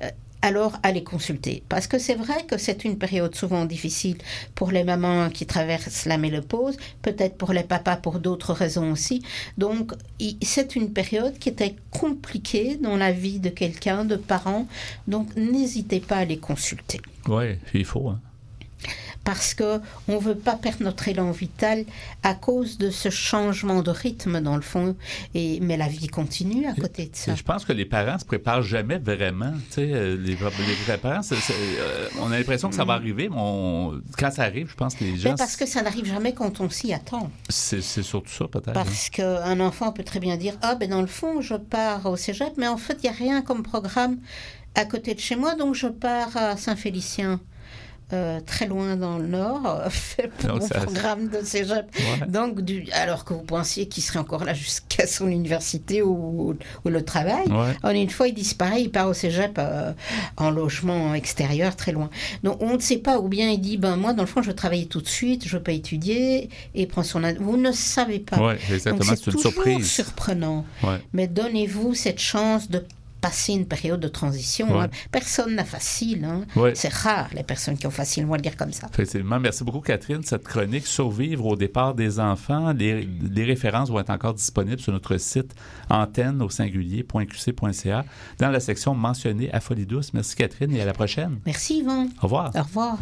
alors allez consulter. Parce que c'est vrai que c'est une période souvent difficile pour les mamans qui traversent la ménopause, peut-être pour les papas pour d'autres raisons aussi. Donc c'est une période qui était compliquée dans la vie de quelqu'un, de parents. Donc n'hésitez pas à les consulter. Oui, il faut, hein. Parce qu'on ne veut pas perdre notre élan vital à cause de ce changement de rythme, dans le fond. Et, mais la vie continue à côté de ça. Et je pense que les parents ne se préparent jamais vraiment. Tu sais, les, les parents, c'est, c'est, euh, on a l'impression que ça va arriver, mais on, quand ça arrive, je pense que les gens... Mais parce que ça n'arrive jamais quand on s'y attend. C'est, c'est surtout ça, peut-être. Parce hein. qu'un enfant peut très bien dire « Ah, ben dans le fond, je pars au cégep, mais en fait, il n'y a rien comme programme à côté de chez moi, donc je pars à Saint-Félicien. » Euh, très loin dans le nord, fait pour donc, mon ça, programme de cégep. Ouais. Donc, du, alors que vous pensiez qu'il serait encore là jusqu'à son université ou, ou le travail, ouais. en une fois, il disparaît, il part au cégep euh, en logement extérieur, très loin. Donc, on ne sait pas, ou bien il dit, ben moi, dans le fond, je veux travailler tout de suite, je ne veux pas étudier, et prend son... Vous ne savez pas. Ouais, exactement, donc, c'est, c'est une toujours surprise. surprenant. Ouais. Mais donnez-vous cette chance de passer une période de transition. Ouais. Hein. Personne n'a facile. Hein. Ouais. C'est rare, les personnes qui ont facile, on va le dire comme ça. Effectivement. Merci beaucoup, Catherine. Cette chronique « Survivre au départ des enfants », les, les références vont être encore disponibles sur notre site antenne au singulier point q c point c a dans la section mentionnée à Folie douce. Merci, Catherine, et à la prochaine. Merci, Yvan. Au revoir. Au revoir.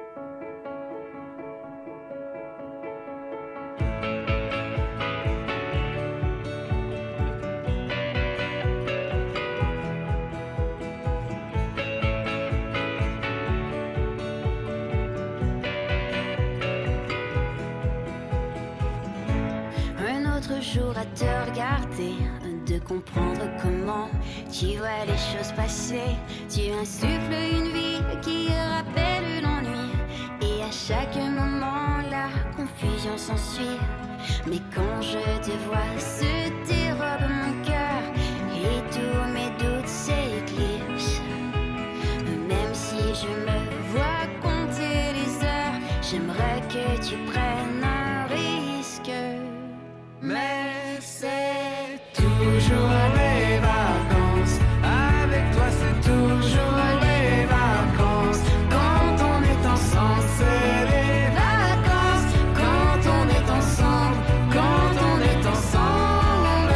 Jour à te regarder, de comprendre comment tu vois les choses passer. Tu insuffles une vie qui rappelle l'ennui, et à chaque moment la confusion s'ensuit. Mais quand je te vois se dérobe mon cœur et tous mes doutes s'éclipsent, même si je me vois compter les heures, j'aimerais que tu prennes un risque. Mais c'est toujours les vacances. Avec toi c'est toujours les vacances. Quand on est ensemble c'est les vacances. Quand on est ensemble, quand on est ensemble.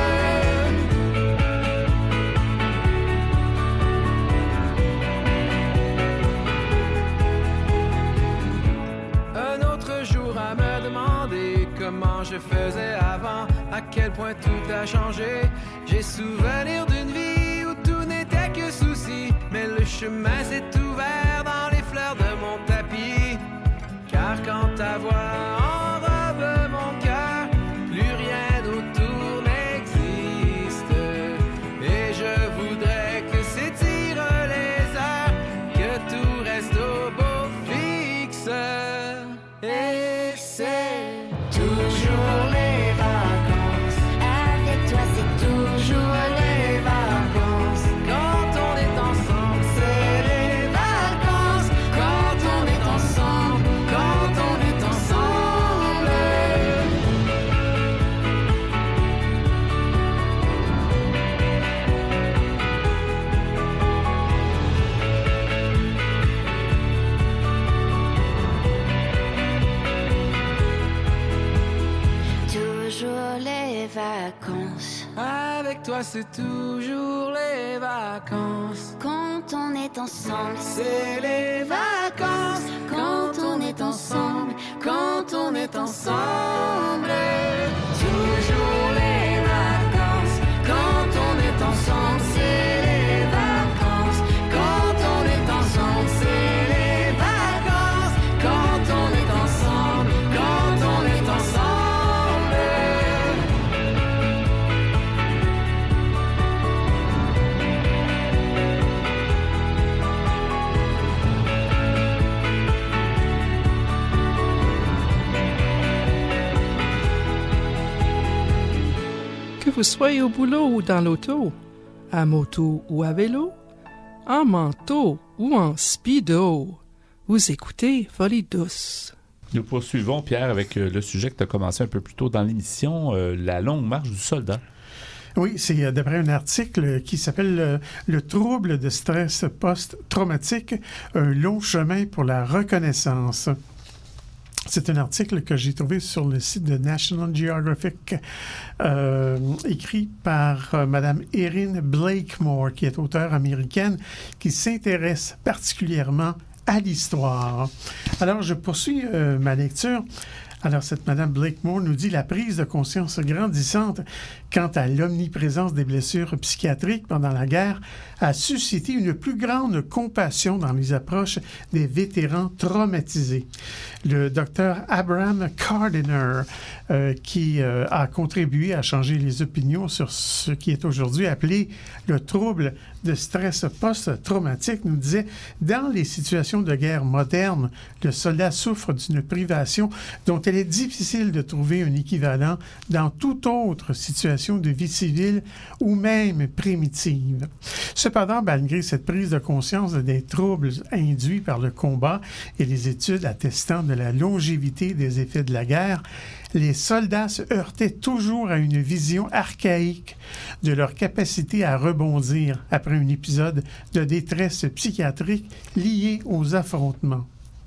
Un autre jour à me demander comment je faisais avant, à quel point tout a changé. J'ai souvenir d'une vie où tout n'était que souci, mais le chemin s'est ouvert dans les fleurs de mon tapis. Car quand ta voix enrobe mon cœur, plus rien autour n'existe. Et je voudrais que s'étirent les heures, que tout reste au beau fixe. Et c'est toujours les vacances. Avec toi c'est toujours les vacances. Quand on est ensemble c'est les vacances. Quand on est ensemble, quand on est ensemble. Toujours les vacances. Avec toi c'est toujours les vacances. Quand on est ensemble c'est les vacances. Quand on est ensemble, quand on est ensemble. Toujours les vacances. Quand on est ensemble c'est les vacances. Quand on est ensemble c'est les vacances. Quand on est ensemble, quand on est ensemble. Que vous soyez au boulot ou dans l'auto, à moto ou à vélo, en manteau ou en speedo, vous écoutez Folie douce. Nous poursuivons, Pierre, avec le sujet que tu as commencé un peu plus tôt dans l'émission, euh, la longue marche du soldat. Oui, c'est d'après un article qui s'appelle le, le trouble de stress post-traumatique, un long chemin pour la reconnaissance. C'est un article que j'ai trouvé sur le site de National Geographic, euh, écrit par euh, Mme Erin Blakemore, qui est auteure américaine, qui s'intéresse particulièrement à l'histoire. Alors, je poursuis euh, ma lecture. Alors, cette Mme Blakemore nous dit « La prise de conscience grandissante quant à l'omniprésence des blessures psychiatriques pendant la guerre a suscité une plus grande compassion dans les approches des vétérans traumatisés. » Le docteur Abraham Cardiner, euh, qui euh, a contribué à changer les opinions sur ce qui est aujourd'hui appelé le trouble de stress post-traumatique, nous disait « Dans les situations de guerre modernes, le soldat souffre d'une privation dont il est difficile de trouver un équivalent dans toute autre situation de vie civile ou même primitive. Cependant, malgré cette prise de conscience des troubles induits par le combat et les études attestant de la longévité des effets de la guerre, les soldats se heurtaient toujours à une vision archaïque de leur capacité à rebondir après un épisode de détresse psychiatrique lié aux affrontements.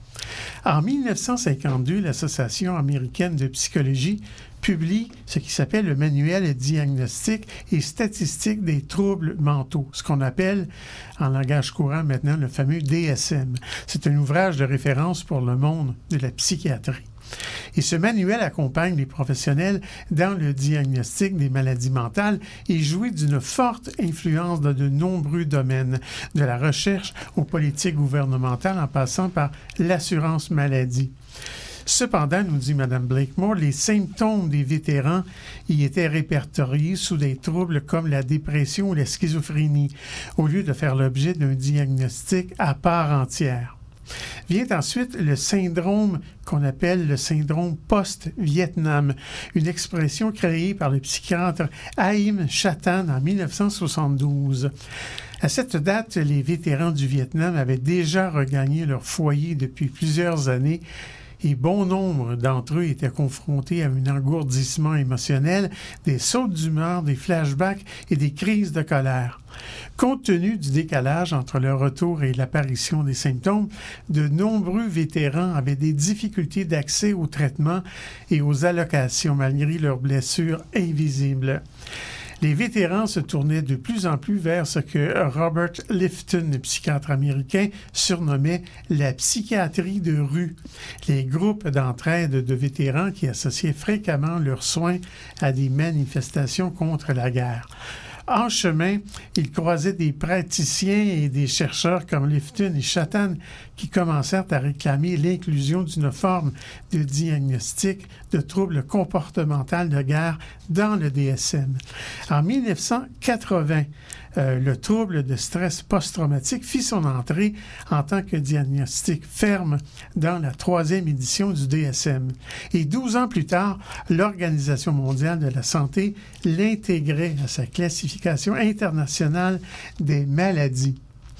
En mille neuf cent cinquante-deux, l'Association américaine de psychologie publie ce qui s'appelle le Manuel diagnostique et statistique des troubles mentaux, ce qu'on appelle en langage courant maintenant le fameux D S M. C'est un ouvrage de référence pour le monde de la psychiatrie. Et ce manuel accompagne les professionnels dans le diagnostic des maladies mentales et jouit d'une forte influence dans de nombreux domaines, de la recherche aux politiques gouvernementales en passant par l'assurance maladie. Cependant, nous dit Mme Blakemore, les symptômes des vétérans y étaient répertoriés sous des troubles comme la dépression ou la schizophrénie, au lieu de faire l'objet d'un diagnostic à part entière. Vient ensuite le syndrome qu'on appelle le syndrome post-Vietnam, une expression créée par le psychiatre Haïm Chatan en mille neuf cent soixante-douze. À cette date, les vétérans du Vietnam avaient déjà regagné leur foyer depuis plusieurs années et bon nombre d'entre eux étaient confrontés à un engourdissement émotionnel, des sautes d'humeur, des flashbacks et des crises de colère. Compte tenu du décalage entre leur retour et l'apparition des symptômes, de nombreux vétérans avaient des difficultés d'accès au traitement et aux allocations malgré leurs blessures invisibles. Les vétérans se tournaient de plus en plus vers ce que Robert Lifton, psychiatre américain, surnommait la psychiatrie de rue, les groupes d'entraide de vétérans qui associaient fréquemment leurs soins à des manifestations contre la guerre. En chemin, ils croisaient des praticiens et des chercheurs comme Lifton et Chatan qui commencèrent à réclamer l'inclusion d'une forme de diagnostic de troubles comportementaux de guerre dans le D S M. En mille neuf cent quatre-vingts, euh, le trouble de stress post-traumatique fit son entrée en tant que diagnostic ferme dans la troisième édition du D S M. Et douze ans plus tard, l'Organisation mondiale de la santé l'intégrait à sa classification internationale des maladies.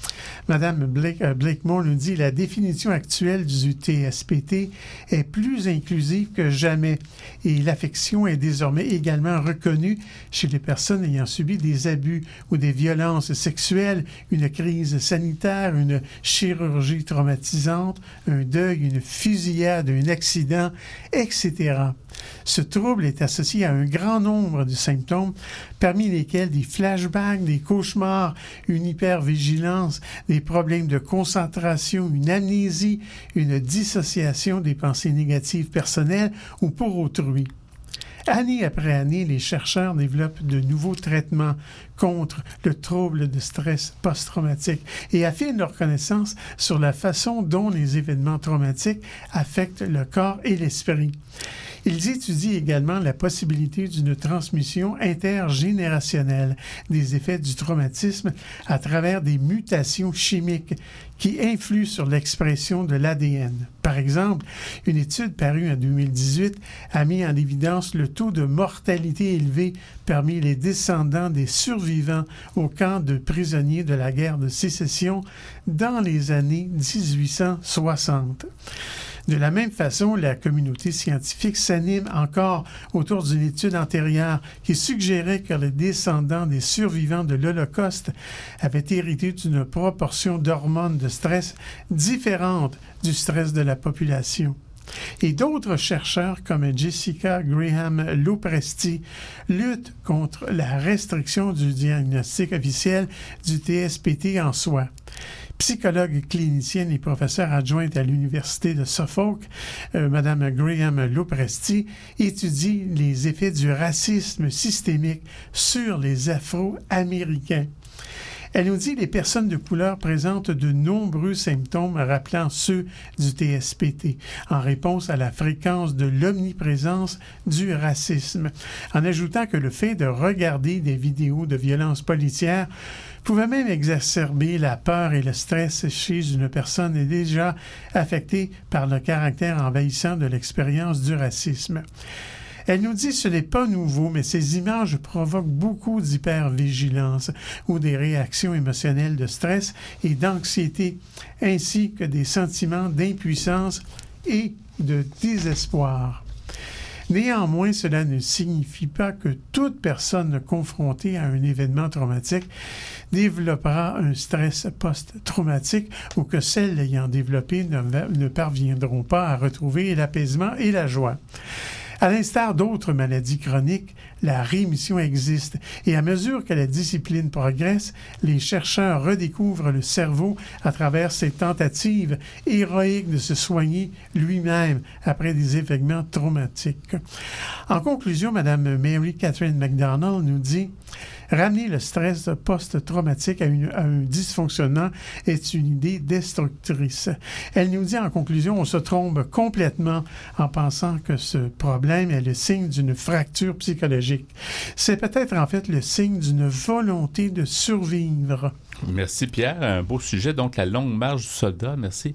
Madame Blake, euh, Blakemore nous dit « La définition actuelle du T S P T est plus inclusive que jamais et l'affection est désormais également reconnue chez les personnes ayant subi des abus ou des violences sexuelles, une crise sanitaire, une chirurgie traumatisante, un deuil, une fusillade, un accident, et cetera. Ce trouble est associé à un grand nombre de symptômes, parmi lesquels des flashbacks, des cauchemars, une hypervigilance, des problèmes de concentration, une amnésie, une dissociation des pensées négatives personnelles ou pour autrui. Année après année, les chercheurs développent de nouveaux traitements contre le trouble de stress post-traumatique et affinent leur connaissance sur la façon dont les événements traumatiques affectent le corps et l'esprit. Ils étudient également la possibilité d'une transmission intergénérationnelle des effets du traumatisme à travers des mutations chimiques qui influent sur l'expression de l'A D N. Par exemple, une étude parue en deux mille dix-huit a mis en évidence le taux de mortalité élevé parmi les descendants des survivants au camp de prisonniers de la guerre de sécession dans les années dix-huit cent soixante. De la même façon, la communauté scientifique s'anime encore autour d'une étude antérieure qui suggérait que les descendants des survivants de l'Holocauste avaient hérité d'une proportion d'hormones de stress différente du stress de la population. Et d'autres chercheurs comme Jessica Graham-Lopresti luttent contre la restriction du diagnostic officiel du T S P T en soi. Psychologue clinicienne et professeure adjointe à l'Université de Suffolk, euh, Mme Graham-Lopresti étudie les effets du racisme systémique sur les Afro-Américains. Elle nous dit que les personnes de couleur présentent de nombreux symptômes rappelant ceux du T S P T, en réponse à la fréquence de l'omniprésence du racisme, en ajoutant que le fait de regarder des vidéos de violences policières pouvait même exacerber la peur et le stress chez une personne déjà affectée par le caractère envahissant de l'expérience du racisme. Elle nous dit que ce n'est pas nouveau, mais ces images provoquent beaucoup d'hypervigilance ou des réactions émotionnelles de stress et d'anxiété, ainsi que des sentiments d'impuissance et de désespoir. Néanmoins, cela ne signifie pas que toute personne confrontée à un événement traumatique développera un stress post-traumatique ou que celles l'ayant développé ne, ne parviendront pas à retrouver l'apaisement et la joie. À l'instar d'autres maladies chroniques, la rémission existe et à mesure que la discipline progresse, les chercheurs redécouvrent le cerveau à travers ces tentatives héroïques de se soigner lui-même après des événements traumatiques. En conclusion, Mme Mary Catherine McDonald nous dit « Ramener le stress post-traumatique à, une, à un dysfonctionnement est une idée destructrice. » Elle nous dit en conclusion, on se trompe complètement en pensant que ce problème est le signe d'une fracture psychologique. C'est peut-être en fait le signe d'une volonté de survivre. Merci Pierre. Un beau sujet, donc la longue marche du soldat. Merci.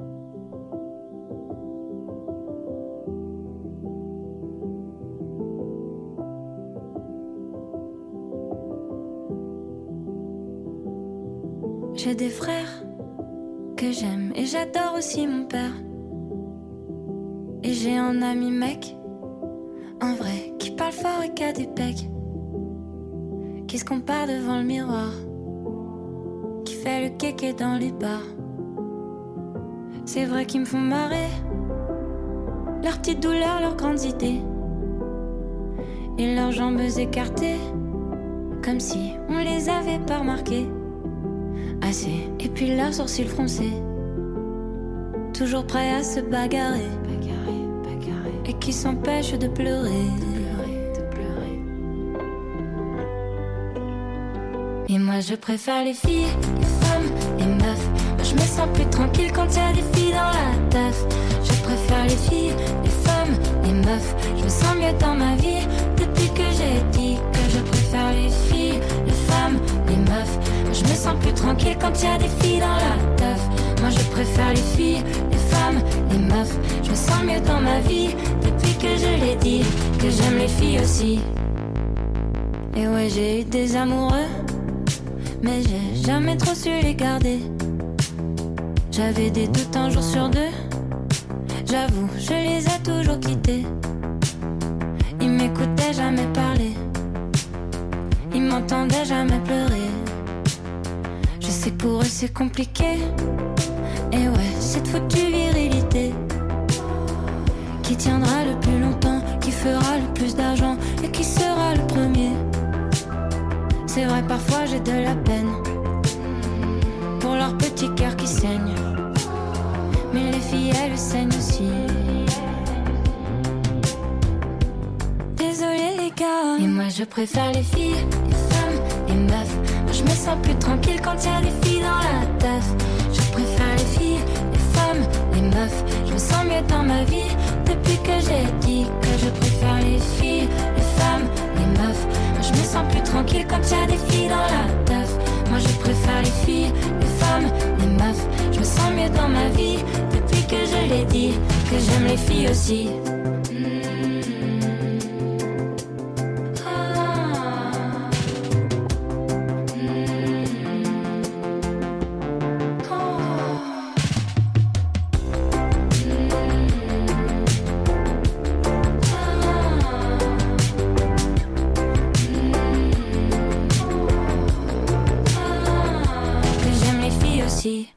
J'ai des frères que j'aime et j'adore aussi mon père. Et j'ai un ami mec, un vrai, qui parle fort et qui a des pecs, qui se compare devant le miroir, qui fait le kéké dans les bars. C'est vrai qu'ils me font marrer, leurs petites douleurs, leurs grandes idées, et leurs jambes écartées, comme si on les avait pas remarquées. Assez, et puis leurs sourcils froncés, toujours prêts à se bagarrer, bagarrer, bagarrer, et qui s'empêchent de pleurer, de pleurer, de pleurer. Et moi je préfère les filles, les femmes, les meufs. Moi je me sens plus tranquille quand il y a des filles dans la teuf. Je préfère les filles, les femmes, les meufs. Je me sens mieux dans ma vie depuis que j'ai dit que je préfère les filles, les femmes, les meufs. Je me sens plus tranquille quand il y a des filles dans la teuf. Moi je préfère les filles, les femmes, les meufs. Je me sens mieux dans ma vie depuis que je l'ai dit, que j'aime les filles aussi. Et ouais, j'ai eu des amoureux, mais j'ai jamais trop su les garder. J'avais des doutes un jour sur deux, j'avoue, je les ai toujours quittés. Ils m'écoutaient jamais parler, ils m'entendaient jamais pleurer. Je sais que pour eux c'est compliqué, et ouais, cette foutue virilité qui tiendra le plus longtemps, qui fera le plus d'argent et qui sera le premier. C'est vrai, parfois j'ai de la peine pour leur petit cœur qui saigne, mais les filles elles saignent aussi. Désolée les gars, et moi je préfère les filles, les femmes, les meufs. Moi je me sens plus tranquille quand il y a des filles dans la teuf. Je préfère les filles, les femmes, les meufs. Je me sens mieux dans ma vie depuis que j'ai dit que je préfère les filles, les femmes, les meufs. Moi je me sens plus tranquille quand il y a des filles dans la teuf. Moi je préfère les filles, les femmes, les meufs. Je me sens mieux dans ma vie depuis que je l'ai dit, que j'aime les filles aussi.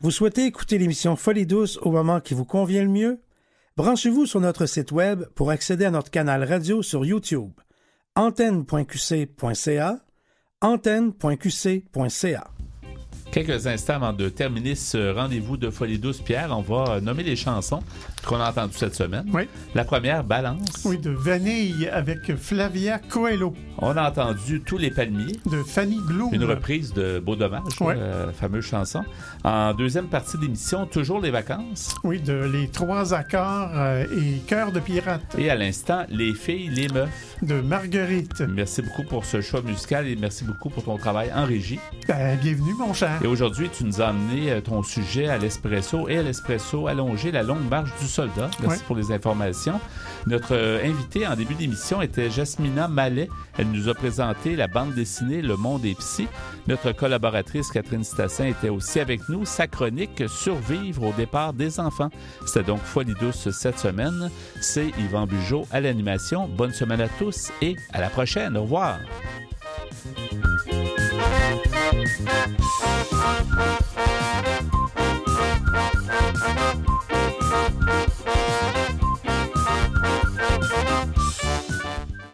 Vous souhaitez écouter l'émission Folie douce au moment qui vous convient le mieux? Branchez-vous sur notre site web pour accéder à notre canal radio sur YouTube. antenne point q c point c a, antenne point q c point c a. Quelques instants avant de terminer ce rendez-vous de Folie douce, Pierre, on va nommer les chansons qu'on a entendues cette semaine. Oui. La première, Balance. Oui, de Vanille avec Flavia Coelho. On a entendu Tous les palmiers. De Fanny Bloom. Une reprise de Beau Dommage, oui. la fameuse chanson. En deuxième partie d'émission, Toujours les vacances. Oui, de Les Trois Accords euh, et Cœur de pirate. Et à l'instant, Les filles, les meufs. De Marguerite. Merci beaucoup pour ce choix musical et merci beaucoup pour ton travail en régie. Ben, bienvenue, mon cher. Et aujourd'hui, tu nous as amené ton sujet à l'espresso et à l'espresso allongé, la longue marche du soldat. Merci oui. pour les informations. Notre euh, invitée en début d'émission était Jasmina Mallet. Elle nous a présenté la bande dessinée Le Monde des Psys. Notre collaboratrice Catherine Stassin était aussi avec nous. Sa chronique Survivre au départ des enfants. C'était donc Folie douce cette semaine. C'est Yvan Bugeaud à l'animation. Bonne semaine à tous et à la prochaine. Au revoir. Thank you.